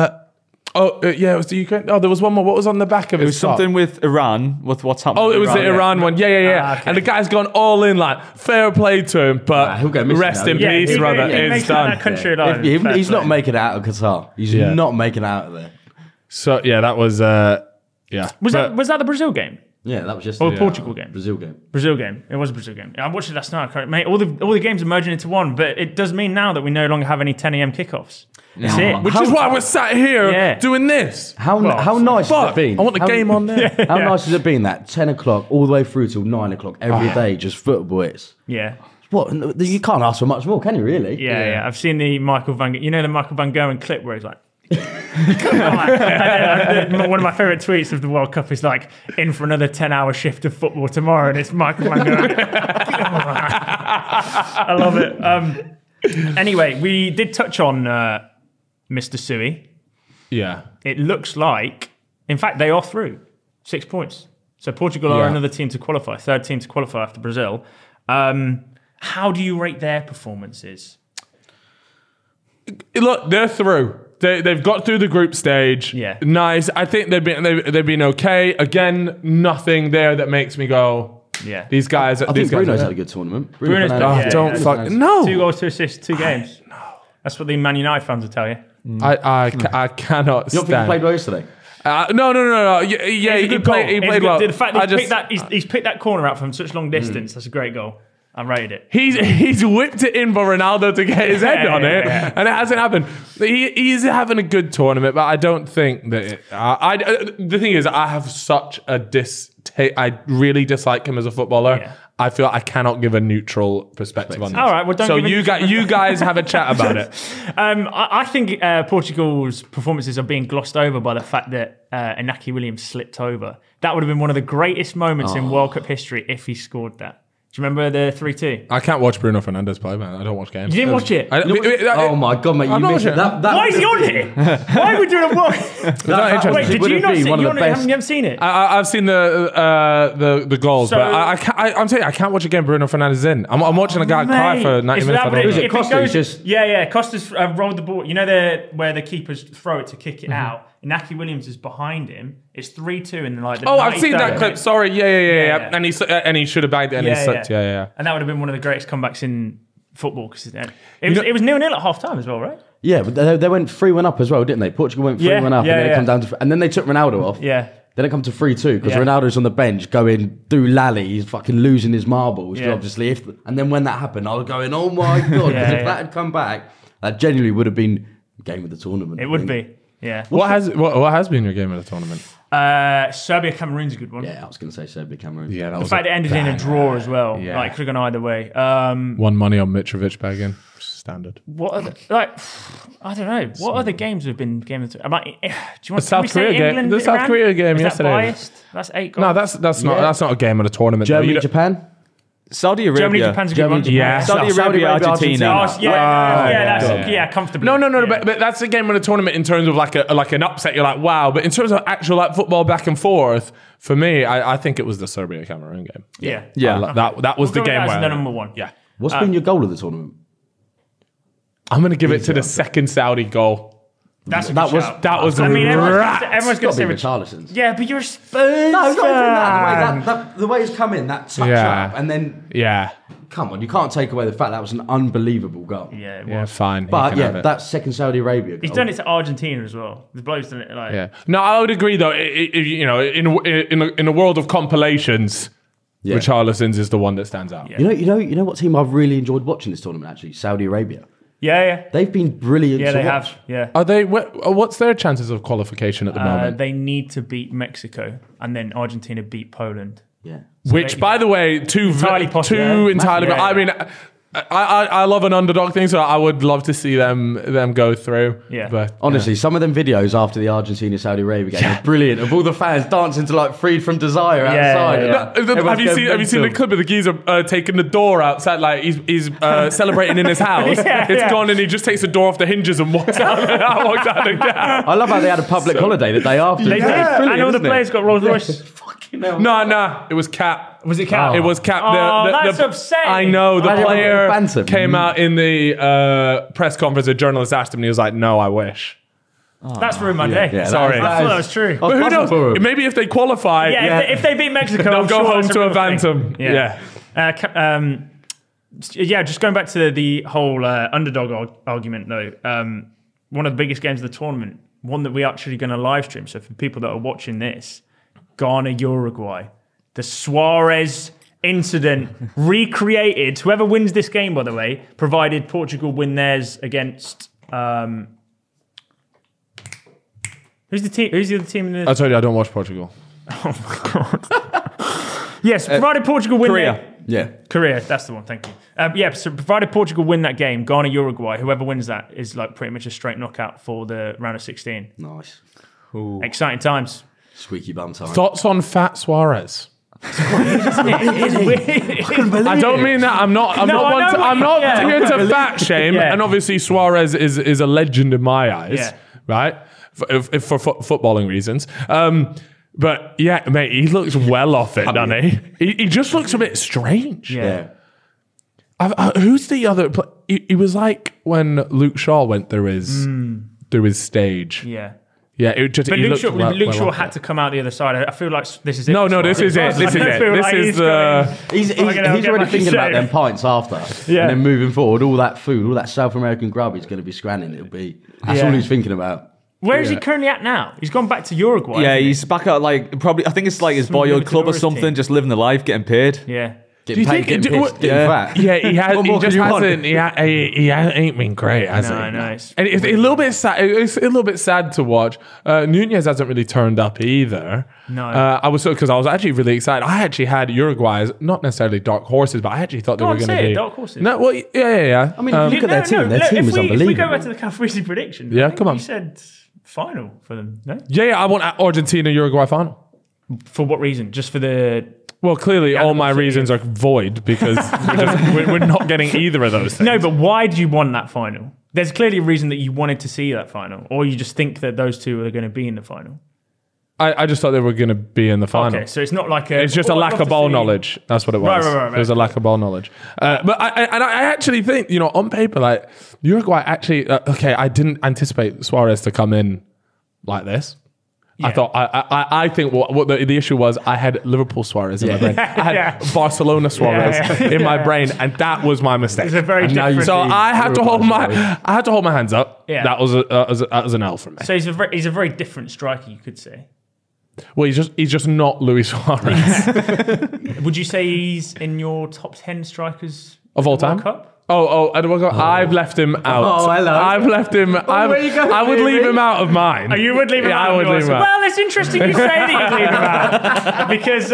It was the Ukraine. Oh, there was one more. What was on the back of it? It was something with Iran, with what's happening. Oh, it was the Iran one. Yeah. Okay. And the guy's gone all in, like, fair play to him, but rest in peace, brother. It's done. That country alive. He's not making it out of Qatar. He's not making it out of there. So, yeah, that was, Was that the Brazil game? Yeah, that was just the Portugal game. Brazil game. Brazil game. It was a Brazil game. I watched it last night. Mate, all the games are merging into one, but it does mean now that we no longer have any 10 a.m. kickoffs. That's it. Which is why we're sat here doing this. How nice has it been? I want the game on there. How nice has it been that 10 o'clock all the way through till 9 o'clock every day, just football? Yeah. What? You can't ask for much more, can you, really? Yeah. I've seen the Michael Van Gogh clip where he's like, one of my favourite tweets of the World Cup is like, in for another 10-hour shift of football tomorrow, and it's Michael Van Gogh. I love it. Anyway, we did touch on Mr. Sui. Yeah. It looks like, in fact, they are through 6 points. So Portugal are another team to qualify, third team to qualify after Brazil. How do you rate their performances? Look, they're through. They've got through the group stage. Yeah. Nice. I think they've been okay. Again, nothing there that makes me go, yeah. I think Bruno's had a good tournament. Don't fuck. No. 2 goals, 2 assists, 2 games. That's what the Man United fans will tell you. I cannot You don't think he stand. played well yesterday? No. Yeah, he played well. The fact that I just- he's picked that corner out from such long distance, that's a great goal. I rated it. He's whipped it in for Ronaldo to get his head on it, and it hasn't happened. He's having a good tournament, but I don't think that. The thing is, I have such a I really dislike him as a footballer. Yeah. I feel I cannot give a neutral perspective on this. All right, well, don't so give a you guys have a chat about it. I think Portugal's performances are being glossed over by the fact that Inaki Williams slipped over. That would have been one of the greatest moments in World Cup history if he scored that. Do you remember the 3-2? I can't watch Bruno Fernandes play, man. I don't watch games. You didn't watch it? Oh my god, mate! You not missed it. watching Why is he on here? Why are we doing a World Wait, did you not see it? You haven't seen it? I've seen the goals, So- but I'm saying I can't watch a game Bruno Fernandes is in. I'm watching a guy cry for 90 minutes. I don't know. Is it Costa? Yeah. Costa's rolled the ball. You know where the keepers throw it to kick it out. Inaki Williams is behind him. It's 3-2 in like the. Oh, I've seen that 93rd. clip. Sorry, yeah. Yeah. And he should have bagged it, and he slipped. Yeah. And that would have been one of the greatest comebacks in football because it was 0-0 at half time as well, right? Yeah, but they went 3-1 up as well, didn't they? Portugal went 3-1 up, and then it come down to, and then they took Ronaldo off. Yeah. Then it come to 3-2 because Yeah. Ronaldo's on the bench going through Lally. He's fucking losing his marbles, Yeah. obviously. And then when that happened, I was going, "Oh my god!" Because if that had come back, that genuinely would have been game of the tournament. It would be. Yeah. What has been your game of the tournament? Serbia Cameroon's a good one. Yeah, I was going to say Serbia, Cameroon. Yeah, that The was fact it ended in a draw as well. Yeah. Like, could have gone either way. one money on Mitrovic bagging. Standard. What are I don't know. What other games have been game of the tournament? Do you want The South Korea game. The South Korea game Is yesterday. That biased? That's 8 goals. No, that's not a game of the tournament. Germany, though. Japan. Saudi Arabia. Germany, Japan's a good one. Yeah. Saudi Arabia, Argentina. Comfortably. No, but that's a game of the tournament in terms of like an upset. You're like, wow. But in terms of actual like football back and forth, for me, I think it was the Serbia Cameroon game. Yeah. That was the game That's where the number one. Yeah, What's been your goal of the tournament? I'm gonna give it to the second Saudi goal. That's a That good was- shout. That was I mean, wrapped. everyone's going to say Richarlison's. Yeah, but you're a Spurs No, it's not even fan. that. The way it's come in, that touch Yeah. up, and then Yeah, come on, you can't take away the fact that was an unbelievable goal. Yeah, it yeah, was. fine. You But can have yeah, it. that second Saudi Arabia goal. He's done it to Argentina as well. The bloke's done it like... Yeah. No, I would agree though. In a world of compilations, Yeah. Richarlison's is the one that stands out. Yeah. You know what team I've really enjoyed watching this tournament actually? Saudi Arabia. Yeah. They've been brilliant. Yeah, to they watch. have. Yeah. Are they? What's their chances of qualification at the moment? They need to beat Mexico and then Argentina beat Poland. Yeah. Which, by the way, Entirely possible. entirely. Yeah. I mean, I love an underdog thing, so I would love to see them go through. Yeah. But Honestly, some of them videos after the Argentina-Saudi Arabia game are brilliant. Of all the fans dancing to like "Freed from Desire" outside. yeah. Have you seen the clip of the geezer taking the door outside? Like he's celebrating in his house. It's gone, and he just takes the door off the hinges and walks out. Walks out again. I love how they had a public holiday the day after. They did. Brilliant, And all the isn't it? players got Rolls Royce. No, it was Cap. Was it Cap? It was Cap. Oh, that's upsetting. I know. The Why did everyone player phantom? came out in the press conference. A journalist asked him, and he was like, "No, I wish." That's ruined my day. Yeah, Sorry. I thought that was true. But who knows? Maybe if they qualify, If they beat Mexico, they'll I'm go sure home that's to a real thing. Bantam. Yeah. Just going back to the whole underdog argument, though. One of the biggest games of the tournament, one that we're actually going to live stream. So for people that are watching this, Ghana, Uruguay, the Suarez incident recreated. Whoever wins this game, by the way, provided Portugal win theirs against. Who's the team? Who's the other team in the? I told you I don't watch Portugal. Yes, provided Portugal win. Korea. Yeah. Korea, that's the one. Thank you. So provided Portugal win that game, Ghana, Uruguay, whoever wins that is like pretty much a straight knockout for the round of 16. Nice. Exciting times. Squeaky bum time. Thoughts on Fat Suarez? It is weird. I don't mean that. I'm not here to fat shame. Yeah. And obviously Suarez is a legend in my eyes, Yeah. right? For footballing reasons. But yeah, mate, he looks well off it, doesn't he? He just looks a bit strange. Yeah. Who's the other? He was like when Luke Shaw went through his stage. Yeah. Yeah, it just. But he Luke looked Shaw, well had to come out the other side. I feel like this is it. No, this is it. This is it. This is the. He's already thinking about them pints after. Yeah. And then moving forward, all that food, all that South American grub he's going to be scanning. That's all he's thinking about. Where is he currently at now? He's gone back to Uruguay. Yeah, hasn't he? he's back at probably. I think it's like his boyhood club or Libertadores something, team. just living the life, getting paid. Yeah. Getting paid, getting pissed, getting fat. Yeah, he has. What He more just can you want? hasn't. He ain't been great, has he? No, nice. And it's a little bit sad. It's a little bit sad to watch. Nunez hasn't really turned up either. No. I was actually really excited. I actually had Uruguay as not necessarily dark horses, but I actually thought they Go were on, going to say it, be dark horses. No, well, yeah. I mean, if you look at their team look, is If we unbelievable. go back to the Calfreezy prediction, Yeah, I think come on. You said final for them, no? I want Argentina Uruguay final. For what reason? Just for the... Well, clearly, all my City. reasons are void because we're not getting either of those things. No, but why did you want that final? There's clearly a reason that you wanted to see that final, or you just think that those two are going to be in the final. I just thought they were going to be in the final. Okay, so it's not like a... It's just a I'd lack love of to ball see- knowledge. That's what it was. Right. There's a lack of ball knowledge. But I actually think, on paper, like Uruguay actually, I didn't anticipate Suarez to come in like this. Yeah. I thought I think what the issue was, I had Liverpool Suarez in my brain. I had Barcelona Suarez in my brain, and that was my mistake. It's a very different... So I had to hold my hands up. Yeah. That was an L for me. So he's a very different striker, you could say. Well, he's just not Luis Suarez Would you say he's in your top 10 strikers of all in the time. World Cup? At the World Cup, I've left him out. Oh, hello. I've left him. where you going, I would leave David? him out of mine. Oh, you would leave him out? I would leave him out. Well, it's interesting you say that you'd leave him out. Because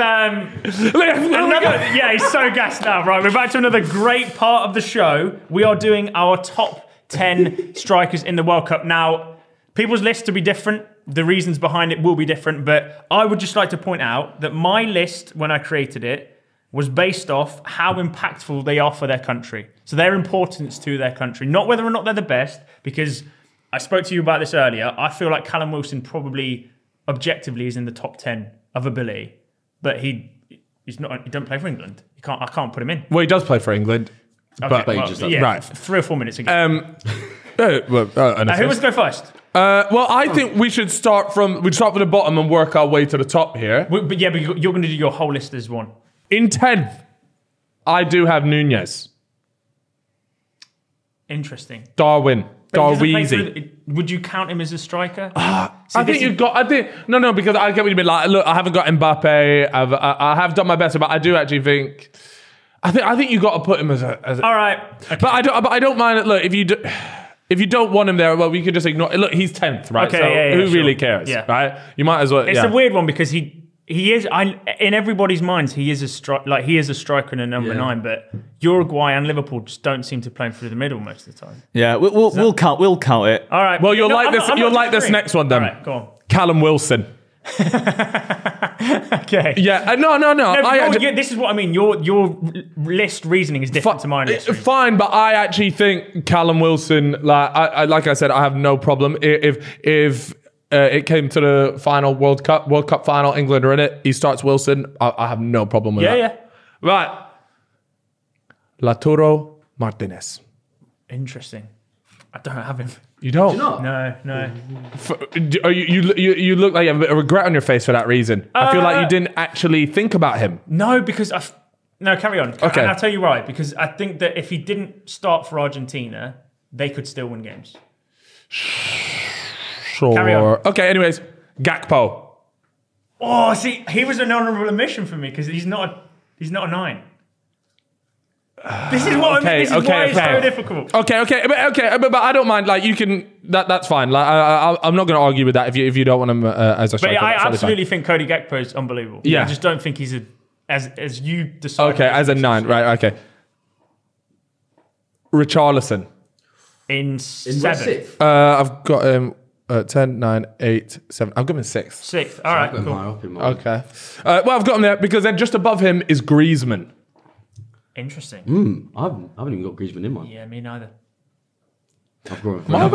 he's so gassed now. Right, we're back to another great part of the show. We are doing our top 10 strikers in the World Cup. Now, people's lists will be different. The reasons behind it will be different. But I would just like to point out that my list, when I created it, was based off how impactful they are for their country. So their importance to their country, not whether or not they're the best, because I spoke to you about this earlier. I feel like Callum Wilson probably objectively is in the top 10 of ability, but he's not. He don't play for England. I can't put him in. Well, he does play for England. Okay, But he just doesn't. Right. 3 or 4 minutes ago. Who wants to go first? Well, I think we should start from the bottom and work our way to the top here. But you're going to do your whole list as one. In 10th, I do have Nunez, Interesting. Darwin, But he doesn't play Darweezy. would you count him as a striker? I think you've got. Because I get what you mean. Like, look, I haven't got Mbappe. I have done my best, but I do actually think. I think you got to put him as a. All right. Okay. But I don't mind it. Look, if you don't want him there, well, we could just ignore. Look, he's 10th, right? Okay, so yeah, who sure. really cares? Yeah. Right? You might as well. It's a weird one because he is. In everybody's minds, he is a striker and a number 9. But Uruguay and Liverpool just don't seem to play him through the middle most of the time. Yeah, we'll count it. All right. Well, you'll No, like I'm this. not You'll like this disagreeing. next one then. All right, go on. Callum Wilson. Okay. Yeah. No. No, but this is what I mean. Your list reasoning is different to mine. Fine, but I actually think Callum Wilson, like I said, I have no problem if it came to the final World Cup final, England are in it. He starts Wilson. I have no problem with that. Yeah. Right. Lautaro Martinez. Interesting. I don't have him. You don't? No. You look like you have a bit of regret on your face for that reason. I feel like you didn't actually think about him. No, because No, carry on. Okay. And I'll tell you why. Because I think that if he didn't start for Argentina, they could still win games. Sure. Carry on. Okay, anyways. Gakpo. Oh, see, he was an honourable omission for me because he's not a 9. This is what I mean. This is why it's so difficult. Okay, but I don't mind. Like you can, that's fine. Like I'm not going to argue with that if you don't want him as a striker. But I that's absolutely think Cody Gakpo is unbelievable. Yeah. I just don't think he's as you decide. Okay, as a 9, right? Okay. Richarlison. In 7. I've got him 10, 9, 8, 7. I've got him in 6th. 6th. All right, cool. Okay. Well, I've got him there because then just above him is Griezmann. Interesting. I haven't even got Griezmann in mine. Yeah, me neither. I've got No,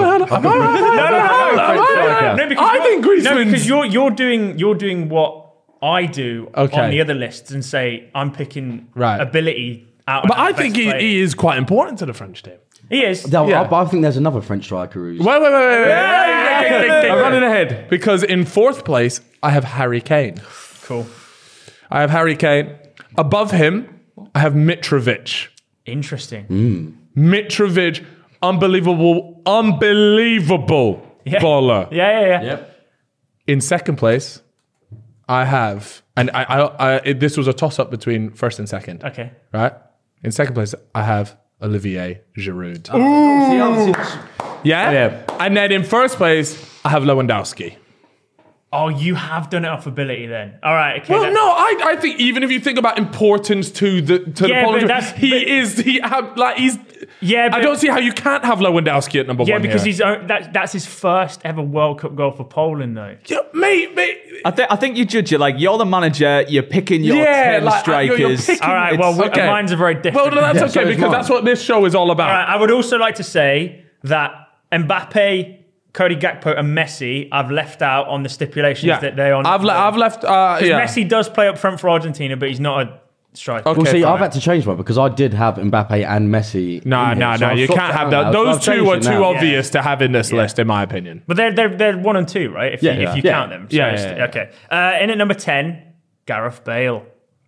because I think Griezmann's- No, because you're doing what I do Okay. on the other lists and say I'm picking Right. ability out. But of I the think best player. he is quite important to the French team. He is. No, Yeah. I think there's another French striker who's. Wait. I'm running ahead. Because in fourth place, I have Harry Kane. Cool. I have Harry Kane. Above him, I have Mitrovic. Interesting. Mitrovic, unbelievable Yeah. baller. Yeah. Yep. In second place, I have, and this was a toss-up between first and second. Okay. Right? In second place, I have Olivier Giroud. Yeah? Yeah. And then in first place, I have Lewandowski. Oh, you have done it off ability then. All right. Okay. Well, no, I think even if you think about importance to the Yeah, Polish, but that's- he's. Yeah, I but- don't see how you can't have Lewandowski at number Yeah, one. because here. that's his first ever World Cup goal for Poland, though. Yeah, mate. I think you judge it like you're the manager, you're picking your 10 like, strikers. you're picking- All right. It's- Well, okay. mine's are very different. Well, no, that's Yeah, okay so is because mine. that's what this show is all about. All right, I would also like to say that Mbappe, Cody Gakpo, and Messi I've left out on the stipulations Yeah, that they're on. I've left. Yeah. Messi does play up front for Argentina, but he's not a striker. Okay, Well, see, fine. I've had to change mine because I did have Mbappe and Messi. No, in here, so I've you swapped can't it have out that. now, so Those I've two changed are it too now. obvious to have in this list, in my opinion. But they're 1 and 2, right? If you Yeah. count them. So Yeah, it's- yeah. Okay. In at number 10, Gareth Bale.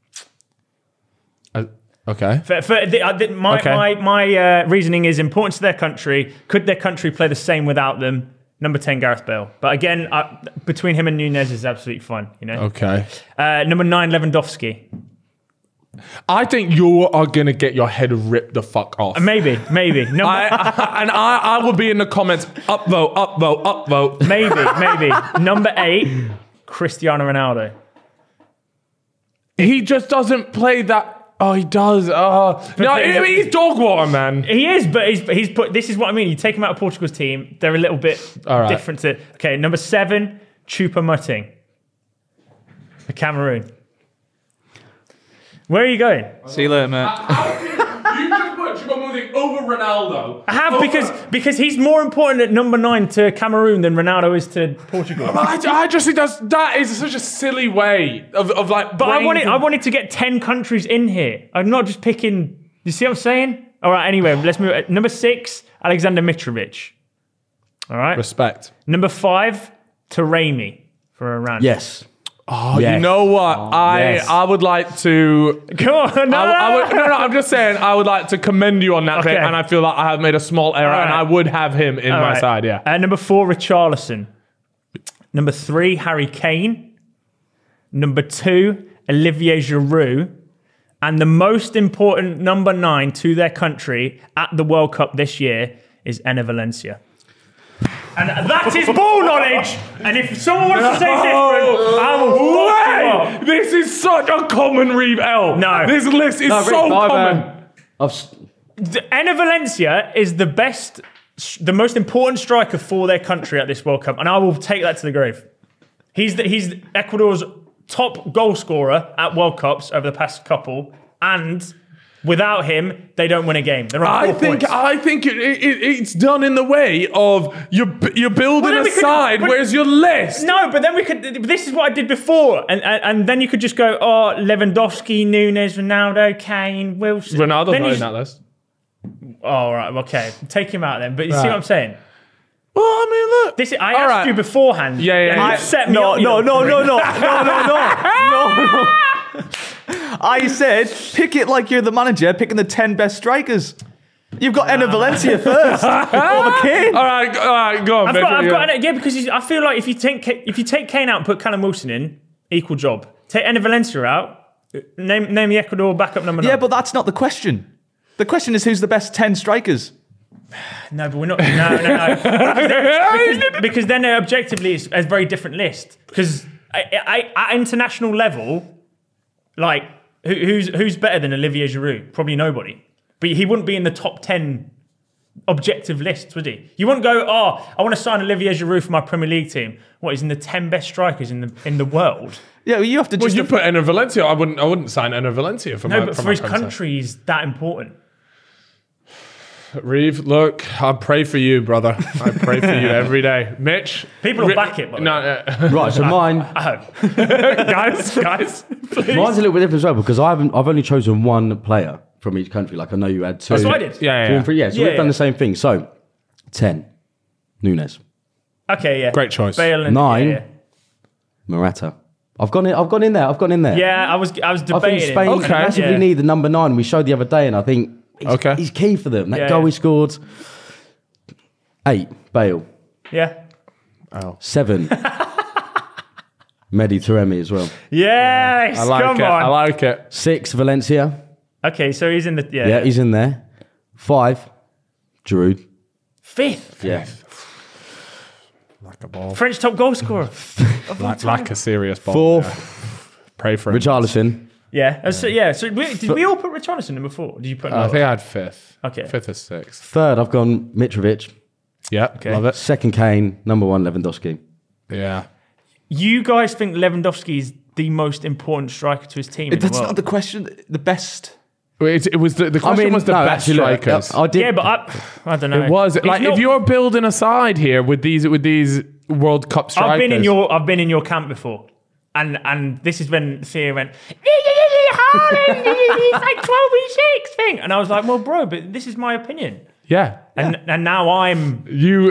Okay. My reasoning is importance to their country. Could their country play the same without them? Number 10, Gareth Bale. But again, between him and Nunez is absolutely fine. You know. Okay. Number 9, Lewandowski. I think you are gonna get your head ripped the fuck off. Maybe. Number, I will be in the comments. Upvote. maybe. Number 8, Cristiano Ronaldo. He just doesn't play that. Oh, he does. No, he's dog water, man. He is, but he's put. This is what I mean. You take him out of Portugal's team; they're a little bit All right. different. Okay, number 7, Choupo-Moting, for Cameroon. Where are you going? See you later, mate. You just put Choupo-Moting over Ronaldo. I have because he's more important at number 9 to Cameroon than Ronaldo is to Portugal. I just think that is such a silly way of like. But I wanted to get 10 countries in here. I'm not just picking. You see what I'm saying? All right. Anyway, let's move. Number 6, Alexander Mitrovic. All right. Respect. Number 5, Taremi for Iran. Yes. Oh, Yes. you know what? yes. I would like to. Come on. No. I'm just saying I would like to commend you on that Okay. bit, and I feel like I have made a small error, All and right. I would have him in All my right. side. Yeah. Number 4, Richarlison. Number 3, Harry Kane. Number 2, Olivier Giroud. And the most important number 9 to their country at the World Cup this year is Enner Valencia. And that is ball knowledge. And if someone wants to say different, I will fuck you up. This is such a common Reeve L. No. This list is No, so Rick, common. Enner Valencia is the most important striker for their country at this World Cup, and I will take that to the grave. He's Ecuador's top goal scorer at World Cups over the past couple, and without him, they don't win a game. They're on 4 points. I think it's done in the way of you're building Well, then a we could- side. but- Where's your list? No, but then we could. This is what I did before, and then you could just go, oh, Lewandowski, Nunez, Ronaldo, Kane, Wilson. Ronaldo's Then not you in that list. Oh, right, okay, take him out then. But you see Right. what I'm saying? Well, I mean, look. I All asked right. you beforehand. Yeah, yeah, and yeah. you set me No. up. you know. I said, pick it like you're the manager, picking the 10 best strikers. You've got Enner Valencia first. Over Kane. All right, go on. I've Pedro, got an, yeah, because I feel like if you take Kane out and put Callum Wilson in, equal job. Take Enner Valencia out, name the Ecuador backup number 9. Yeah, but that's not the question. The question is who's the best 10 strikers? No, but we're not. No. because then objectively it's a very different list. Because at international level, like who's better than Olivier Giroud? Probably nobody. But he wouldn't be in the top 10 objective lists, would he? You wouldn't go, oh, I want to sign Olivier Giroud for my Premier League team. What, he's in the 10 best strikers in the world? Yeah, well, you have to Well, just. you put Enner Valencia. I wouldn't sign Enner Valencia for No, my but for for my his country. country, he's that important. Reeve, look, I pray for you, brother. I pray for you every day. Mitch, People will back it, by the way. No, Right, so mine. I hope. guys, please. Mine's a little bit different as well because I've only chosen one player from each country. Like I know you had 2. That's what I did. Two and 3. Yeah, so we've done the same thing. So 10, Nunes. Okay, yeah. Great choice. Bale and 9, Yeah, Morata. I've gone in there. yeah. I was I think debating. Spain massively Yeah. need the number 9. We showed the other day, and I think he's key for them. That goal he scored. 8, Bale. Yeah. 7, Mehdi Taremi as well. Yes. I like Come it. on. I like it. 6, Valencia. Okay, so he's in the Yeah, he's in there. 5, Giroud. 5th. Yeah. Like a ball. French top goal scorer. Like a serious ball. 4th, Pray for him. Richarlison. Yeah. So did we all put Richarlison number 4? Did you put? I think I had 5th. Okay. 5th or 6th. 3rd, I've gone Mitrovic. Yeah, love it. 2nd, Kane. Number 1, Lewandowski. Yeah. You guys think Lewandowski is the most important striker to his team? That's in the world? not the question. The best. It was the question was the best actually, look, strikers. I did. Yeah, but I don't know. It was He's like not- if you're building a side here with these World Cup strikers. I've been in your camp before, and this is when Theo went, Haaland, he's like 12v6 thing, and I was like, well, bro, but this is my opinion, Yeah. and now I'm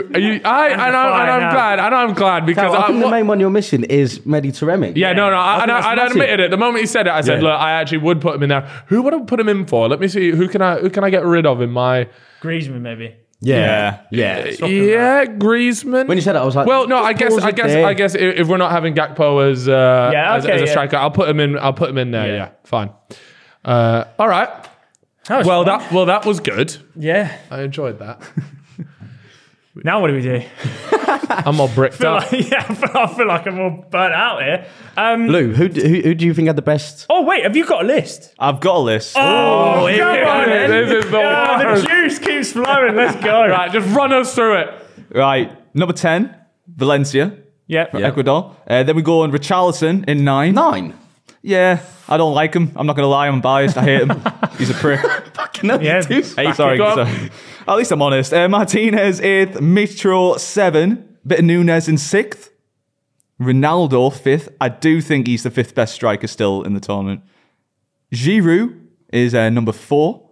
I'm glad because I think the main one you're missing is Mehdi Taremi. Yeah, no, I think that's I massive. admitted it. The moment he said it, I said, Yeah. look, I actually would put him in there. Who would I put him in for? Let me see. Who can I get rid of in my... Griezmann maybe. Yeah. Yeah, Griezmann. When you said it, I was like, well, no, I just pause it there. guess if we're not having Gakpo as a striker, I'll put him in. I'll put him in there. Yeah, fine. All right. That was good. Yeah. I enjoyed that. Now what do we do? I'm all bricked up. I feel like I'm all burnt out here. Lou, who do you think had the best? Oh wait, have you got a list? I've got a list. Oh, come on, then. This is the The worst. juice keeps flowing. Let's go. Right, just run us through it. Right. Number 10, Valencia. Yep. Ecuador. Then we go on Richarlison in 9. 9. Yeah, I don't like him. I'm not going to lie. I'm biased. I hate him. He's a prick. Yeah. Hey, sorry. it up. At least I'm honest. Martinez 8th. Mitro 7. Bit of Nunes in 6th. Ronaldo 5th. I do think he's the 5th best striker still in the tournament. Giroud is number 4.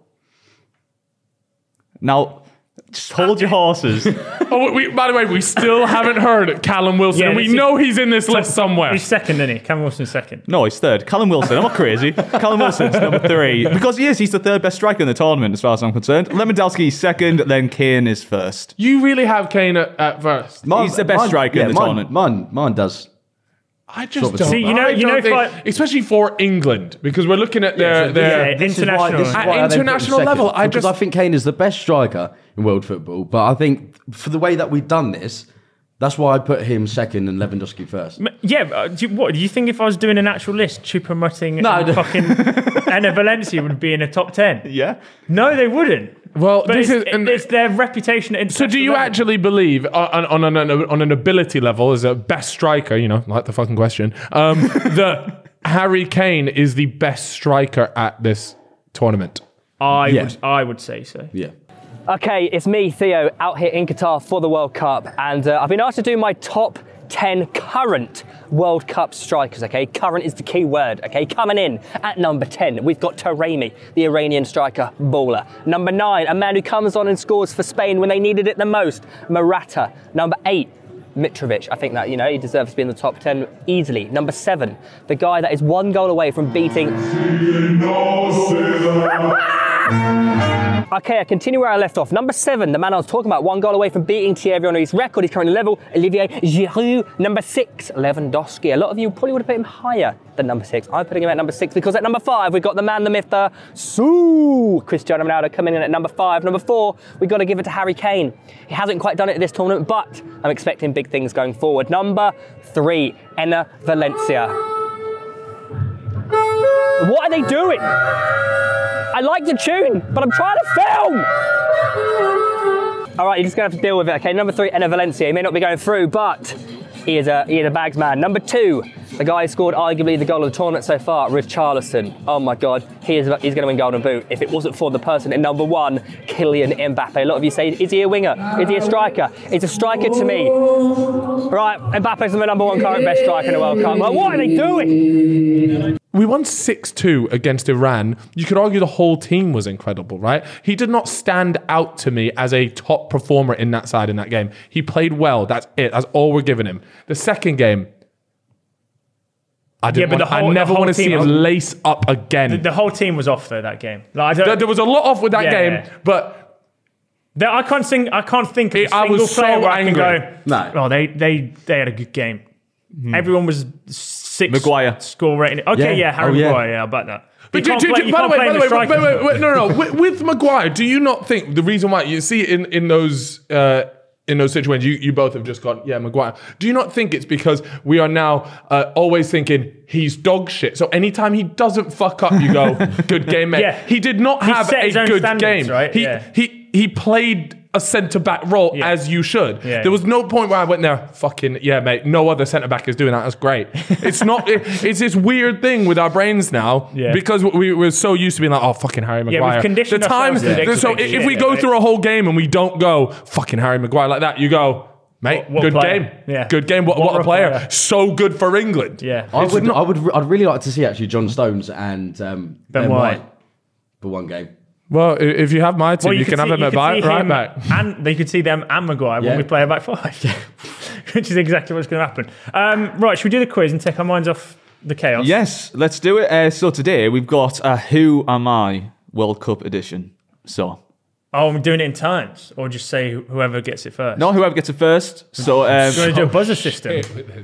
Now, just hold your horses. By the way, we still haven't heard Callum Wilson. Yeah, and we this is- know he's in this list somewhere. He's second, isn't he? Cameron Wilson's second. No, he's 3rd. Callum Wilson. I'm not crazy. Callum Wilson's number 3. Because he is. He's the 3rd best striker in the tournament, as far as I'm concerned. Lewandowski is 2nd. Then Kane is 1st. You really have Kane at first. He's the best striker in the tournament. Mine does. I just don't. See, you know, I don't if think- especially for England, because we're looking at their. This is international. why At I then put him international second. level, I because just- I think Kane is the best striker in world football. But I think for the way that we've done this, that's why I put him second and Lewandowski first. Yeah, do you think if I was doing an actual list, Choupo-Moting No, and fucking Enna Valencia would be in a top 10? Yeah. No, they wouldn't. Well, But this it's their reputation at So, do you international level. actually believe on an ability level, as a best striker, like the fucking question, that Harry Kane is the best striker at this tournament? I would say so. Yeah. Okay, it's me, Theo, out here in Qatar for the World Cup, and I've been asked to do my top 10 current World Cup strikers, okay? Current is the key word, okay? Coming in at number 10, we've got Taremi, the Iranian striker, baller. Number 9, a man who comes on and scores for Spain when they needed it the most, Morata. Number 8, Mitrovic. I think that, he deserves to be in the top 10 easily. Number 7, the guy that is 1 goal away from beating... Okay, I continue where I left off. Number 7, the man I was talking about, 1 goal away from beating Thierry Henry's record. He's currently level, Olivier Giroud. Number 6, Lewandowski. A lot of you probably would have put him higher than number 6. I'm putting him at number 6 because at number 5, we've got the man, the myth, the Cristiano Ronaldo coming in at number 5. Number 4, we've got to give it to Harry Kane. He hasn't quite done it at this tournament, but I'm expecting big things going forward. Number 3, Enna Valencia. What are they doing? I like the tune, but I'm trying to film! All right, you're just going to have to deal with it, okay? Number 3, Enna Valencia. He may not be going through, but he is a bags man. Number 2, the guy who scored arguably the goal of the tournament so far, Richarlison. Oh my God, he's going to win Golden Boot. If it wasn't for the person in number 1, Kylian Mbappe. A lot of you say, is he a winger? Is he a striker? He's a striker to me. Right, Mbappe's the number 1 current best striker in the World Cup. Like, what are they doing? We won 6-2 against Iran. You could argue the whole team was incredible, right? He did not stand out to me as a top performer in that side in that game. He played well. That's it. That's all we're giving him. The second game, I never want to see him lace up again. The whole team was off though that game. There was a lot off with that game, but I can't think of a single I was so player where I can angry. go. No. Oh, they had a good game. Everyone was 6 Maguire. score rating. Okay, Yeah. Harry Oh, yeah. Maguire. Yeah, about that. But You can't play- by the way, strikers. wait, no. With Maguire, do you not think the reason why you see it in those situations, you both have just gone, yeah, Maguire. Do you not think it's because we are now always thinking he's dog shit? So anytime he doesn't fuck up, you go, good game, mate. Yeah. He did not He have set a his own good standards, game. right? He played a centre-back role as you should. Yeah. There was no point where I went there, fucking, yeah, mate, no other centre-back is doing that. That's great. It's not, it's this weird thing with our brains now because we were so used to being like, oh, fucking Harry Maguire. we've conditioned ourselves to expect So shit, if we go right? through a whole game and we don't go, fucking Harry Maguire like that, you go, mate, What good player? game. Yeah. Good game. What a player. So good for England. Yeah. I'd really like to see actually John Stones and Ben White for one game. Well, if you have my team, you can have him at right back. And they could see them and Maguire when we play a back five. Which is exactly what's going to happen. Right, should we do the quiz and take our minds off the chaos? Yes, let's do it. So today we've got a Who Am I World Cup edition. So, Oh, we're doing it in turns, or just say whoever gets it first. not whoever gets it first. So, Do you want to do a buzzer system?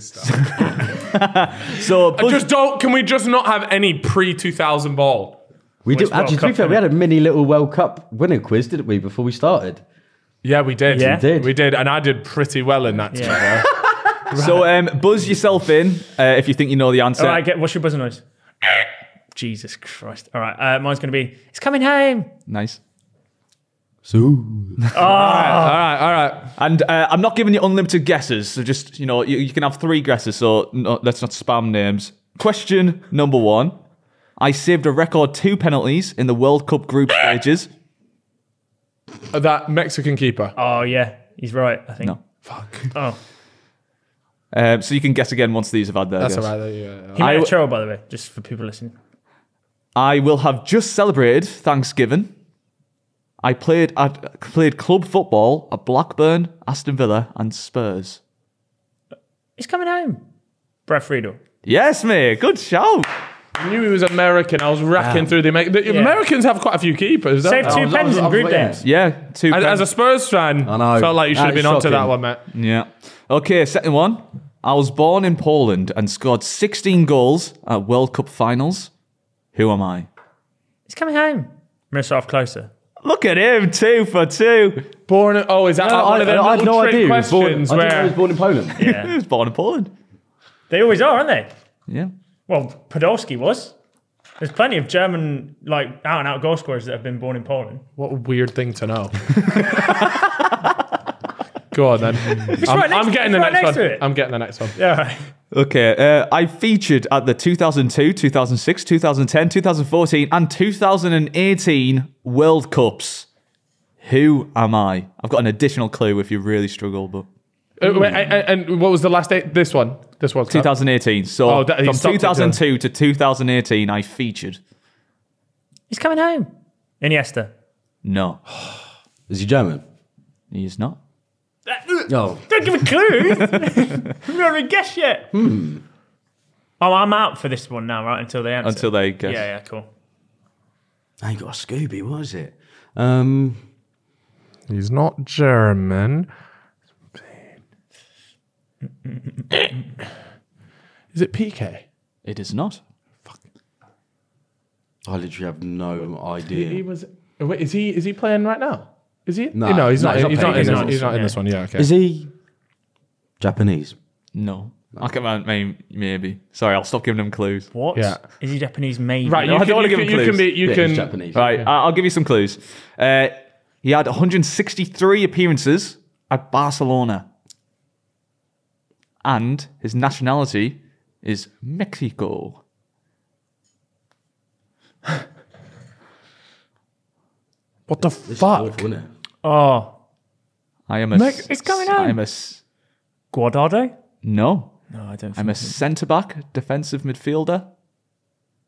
Can we just not have any pre-2000 ball? We Which did actually. World To be Cup, fair, we had a mini little World Cup winning quiz, didn't we, before we started? Yeah, we did. Yeah? We did. And I did pretty well in that. to be Yeah. fair. so buzz yourself in if you think you know the answer. All right, what's your buzzer noise? Jesus Christ. All right, mine's going to be, it's coming home. Nice. So All right. And I'm not giving you unlimited guesses. So just, you can have 3 guesses. So let's not spam names. Question number 1. I saved a record 2 penalties in the World Cup group stages. That Mexican keeper. Oh, yeah, he's right, I think. No. Fuck. Oh, So you can guess again once these have had their That's guess. all right. Yeah. he made a troll, by the way, just for people listening. I will have just celebrated Thanksgiving. I played club football at Blackburn, Aston Villa, and Spurs. He's coming home. Brad Friedel. Yes, mate. Good shout. I knew he was American. I was racking through the Americans have quite a few keepers. Don't Saved they? 2 pens in group games. Yeah, 2 As a Spurs fan, I know. felt like you should have That been is onto that shocking. one, mate. Yeah. Okay, second one. I was born in Poland and scored 16 goals at World Cup finals. Who am I? He's coming home. I'm going to start off closer. Look at him, 2 for 2. Is that one of them I had little no trick idea. He was born, I questions didn't know he where... was born in Poland. He Yeah. was born in Poland. They always are, aren't they? Yeah. Well, Podolski was. There's plenty of German, out-and-out goal scorers that have been born in Poland. What a weird thing to know. Go on, then. I'm getting the next one. I'm getting the next one. Yeah, right. Okay, I featured at the 2002, 2006, 2010, 2014 and 2018 World Cups. Who am I? I've got an additional clue if you really struggle, but... Wait, and what was the last date? This one. 2018. So he from stopped it 2002 to 2018, I featured. He's coming home. Iniesta. No, Is he German? he is not. No. Don't give a clue. We've not even guessed yet. Oh, I'm out for this one now, right? Until they answer. Until they guess. Yeah, cool. I ain't got a Scooby. What is it? He's not German. Is it PK? It is not. I literally have no He idea. was. Wait, is he playing right now? Is he? No. He's not. No, He's not playing. in this. He's not in this one. Yeah. Okay. Is he Japanese? No. I can't, maybe. Sorry, I'll stop giving them clues. What? Yeah. Is he Japanese maybe? Right. No, I don't wanna give him You can clues. be. You Yeah, can. he's Japanese. Right, I'll give you some clues. He had 163 appearances at Barcelona. And his nationality is Mexico. What the This is fuck? awful, isn't it? Oh, I am a... It's coming out. I'm a... Guardado? No. No, I don't think I'm a centre-back, defensive midfielder.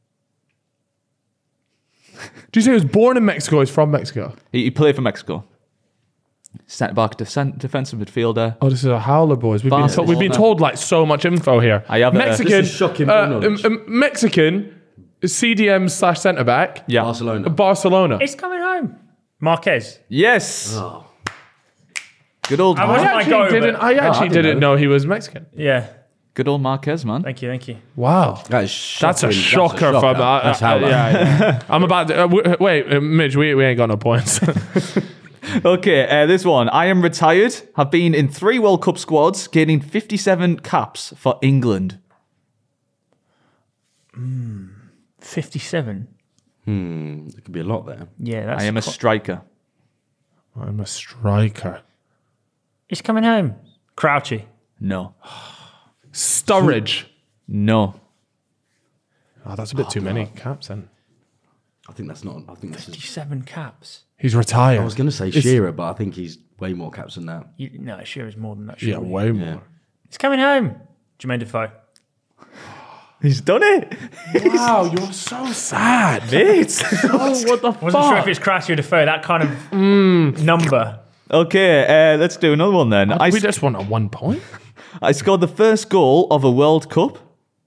you say he was born in Mexico? He's from Mexico. He played for Mexico. Centre back, defensive midfielder. Oh, this is a howler, boys. We've Barcelona. been told like so much info here. I have Mexican. This is shocking knowledge. Mexican CDM / centre back. Yeah. Barcelona. It's coming home. Marquez. Yes. Oh. Good old. I wasn't I my go, actually but- didn't didn't know he was Mexican. Yeah. Good old Marquez, man. Thank you. Wow. That's That's a shocker from That's how. yeah. I'm about to, wait, Midge, we ain't got no points. Okay, this one. I am retired. Have been in 3 World Cup squads, gaining 57 caps for England. 57. There could be a lot there. Yeah, that's. I am a striker. I'm a striker. It's coming home. Crouchy. No. Sturridge. No. Oh, that's a bit too many caps then. I think that's not. I think this is. 57 caps. He's retired. I was going to say Shearer, but I think he's way more caps than that. No, sure is more than that. Yeah, surely. way more. Yeah. It's coming home. Jermaine Defoe. He's done it. Wow, you're so sad. Mate. Oh, what the Wasn't sure if it's Crouchy or Defoe. That kind of number. Okay, let's do another one then. We just won at 1 point. I scored the first goal of a World Cup.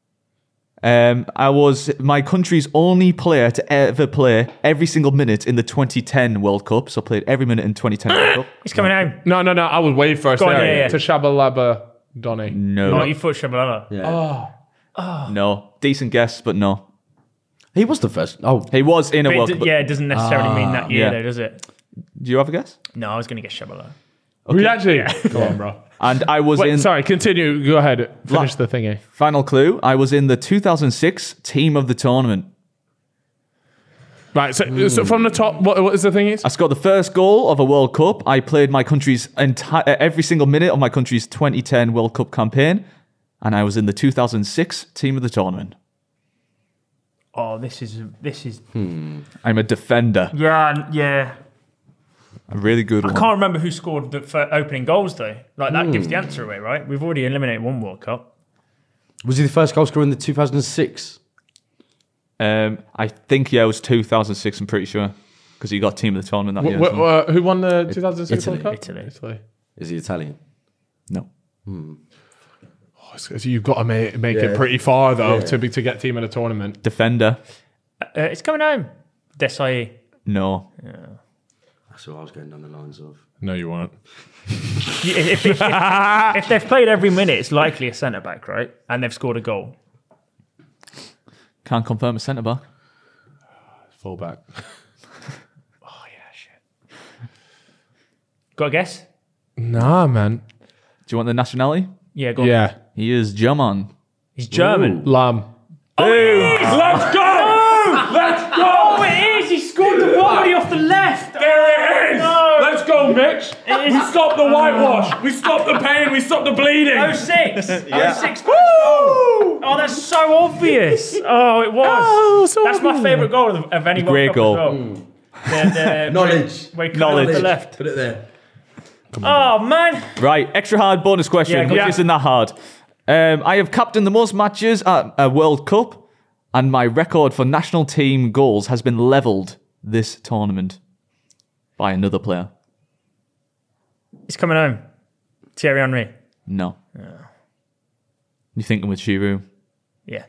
I was my country's only player to ever play every single minute in the 2010 World Cup. So I played every minute in 2010 World Cup. It's coming home. No. I was way first Go on, there. yeah. To Shabalaba Donny. No. Oh, you thought Shabalala. Yeah. No. Decent guess, but no. He was the first. Oh, He was in a But World Cup. yeah, it doesn't necessarily mean that year, yeah. though, does it? Do you have a guess? No, I was going to get Shabalala. We actually. Go on, bro. And I was Wait, in... sorry, continue. Go ahead. Finish the thingy. Final clue. I was in the 2006 team of the tournament. Right, so from the top, what is the thing is? I scored the first goal of a World Cup. I played my country's every single minute of my country's 2010 World Cup campaign. And I was in the 2006 team of the tournament. Oh, this is. I'm a defender. Yeah. A really good one. I can't remember who scored the opening goals, though. Like, that gives the answer away, right? We've already eliminated one World Cup. was he the first goal scorer in the 2006? I think, it was 2006, I'm pretty sure. Because he got team of the tournament that year. Who won the 2006 World Cup? Italy. Is he Italian? No. So you've got to make it pretty far, though, to get team in a tournament. Defender. It's coming home. Desai. No. That's what I was going down the lines of. No, you weren't. If they've played every minute, it's likely a centre back, right? And they've scored a goal. Can't confirm a centre back. Fullback. Oh, yeah, shit. Got a guess? Nah, man. Do you want the nationality? Yeah, go on. Yeah. He is German. He's German. Lamb. Let's go! Let's go! Oh, it is! He scored the volley off the left! There it is! No. Let's go, Mitch! We stopped the whitewash! We stopped the pain! We stopped the bleeding! 06! 06 Oh, that's so obvious! Oh, it was. Oh, so That's my obvious. favourite goal of any World Great Cup goal. as well. The Knowledge. Where he cut off the left. Put it there. Oh, man! Right, extra hard bonus question. Yeah, go Which on. isn't that hard. I have captained the most matches at a World Cup, and my record for national team goals has been levelled this tournament by another player. He's coming home. Thierry Henry. No. You thinking with Giroud? Yeah.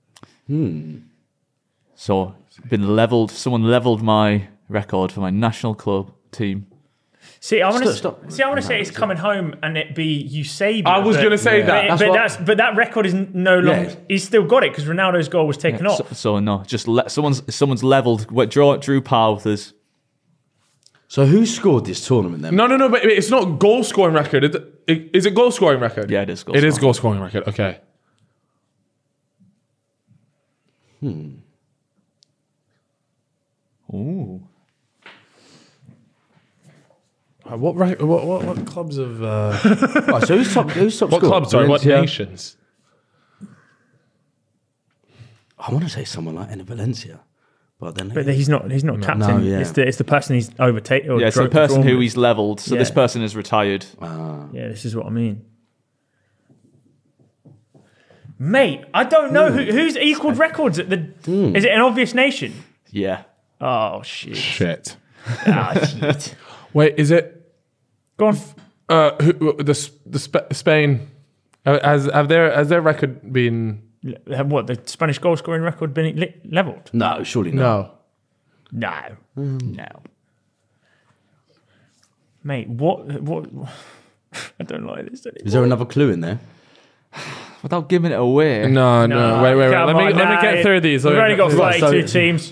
So, been levelled. Someone levelled my record for my national club team. See, I want Stop. to. See, I want to say it's coming home, and it be Eusebio. I was going to say that. But that record is no longer. Yeah. He's still got it because Ronaldo's goal was taken off. So no, just someone's levelled. What Drew Powell with us. So who scored this tournament then? No, but it's not goal scoring record. Is it goal scoring record? Yeah, it is goal It is scoring. goal scoring record. Okay. Ooh. What clubs of Right, so who's top what scorer? clubs? Sorry, what Valencia? nations? I want to say someone like Enner Valencia, but then But he's not captain. yeah. It's the person he's overtaken. Yeah, so the person who he's levelled. So this Yeah. person is retired. Yeah, this is what I mean. Mate, I don't know who's equaled records at the. Is it an obvious nation? Yeah. Oh, shit. Shit. Shit. Wait, is it Go on. Spain? Has their record been? What, the Spanish goal scoring record been levelled? No, surely not. No. No. Mate, what? I don't like this anymore. Is there another clue in there? Without giving it away. No. Wait. Come Let me on, get through these. We've only got Right, 32 so- teams.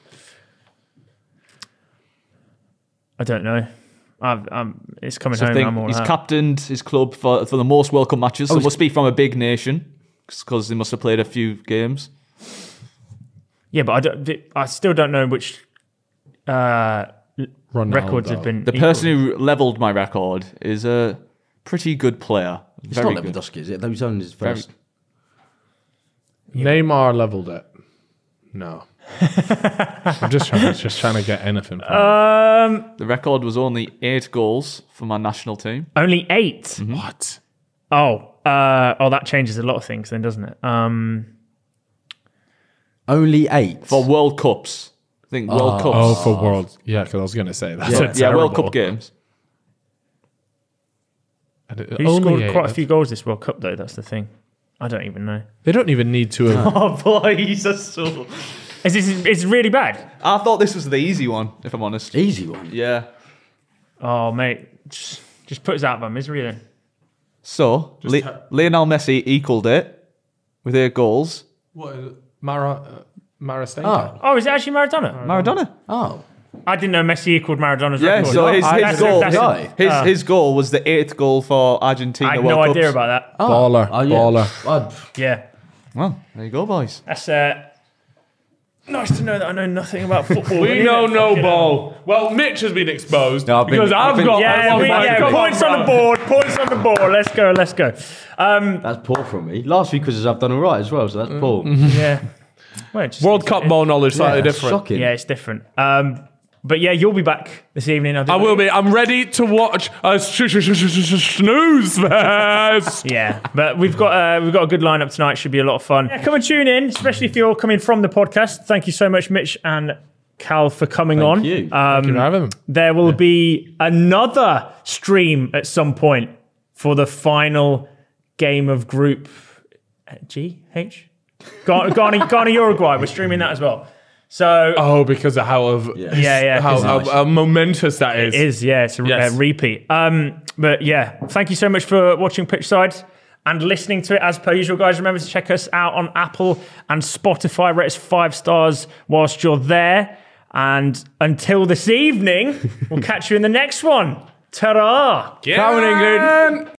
I don't know. It's coming So I home. think I'm all he's out. captained his club for the most World Cup matches. So it must be from a big nation because they must have played a few games. Yeah, but I still don't know which Ronaldo. records have been. The person who levelled my record is a pretty good player. It's Very not good. Lewandowski, is it? Those on his first. Neymar leveled it. No. I'm just trying to get anything. The record was only 8 goals for my national team. Only 8. Mm-hmm. What? Oh, that changes a lot of things then, doesn't it? Only 8. For World Cups. I think World Cups. Oh, for World. Yeah, because I was going to say that. Yeah, World Cup games. Who scored quite a few goals this World Cup, though? That's the thing. I don't even know. They don't even need to have. Oh, boys, that's so... It's really bad. I thought this was the easy one, if I'm honest. Easy one. Yeah. Oh, mate. Just put us out of our misery then. So, Lionel Messi equaled it with 8 goals. What is it? Marastenko. Oh. Oh, is it actually Maradona? Maradona. Oh. I didn't know Messi equaled Maradona's Yeah, record. so his goal was the 8th goal for Argentina I had World no Cups. idea about that. Oh. Baller. Oh, yeah. Baller. Yeah. Well, there you go, boys. That's nice to know that I know nothing about football. We know no ball. Well, Mitch has been exposed No, I've been- because I've I've been- got. Yeah, points on the board. Points on the board. Let's go. That's poor from me. Last few quizzes I've done all right as well, so that's poor. Yeah. Well, it's just- World Cup ball knowledge slightly that's different. shocking. Yeah, it's different. But yeah, you'll be back this evening. I will be. I'm ready to watch a snooze fest. Yeah, but we've got a good lineup tonight. Should be a lot of fun. Yeah, come and tune in, especially if you're coming from the podcast. Thank you so much, Mitch and Cal, for coming on. Thank you. Thank you for having them. There will be another stream at some point for the final game of Group G, H? Ghana, Uruguay. We're streaming that as well. So, Oh, because of how yeah, how momentous that is. it is, yeah, it's a Yes. repeat. But yeah, thank you so much for watching Pitchside and listening to it as per usual, guys. Remember to check us out on Apple and Spotify. Rate us 5 stars whilst you're there. And until this evening, we'll catch you in the next one. Ta-ra! Come on, England.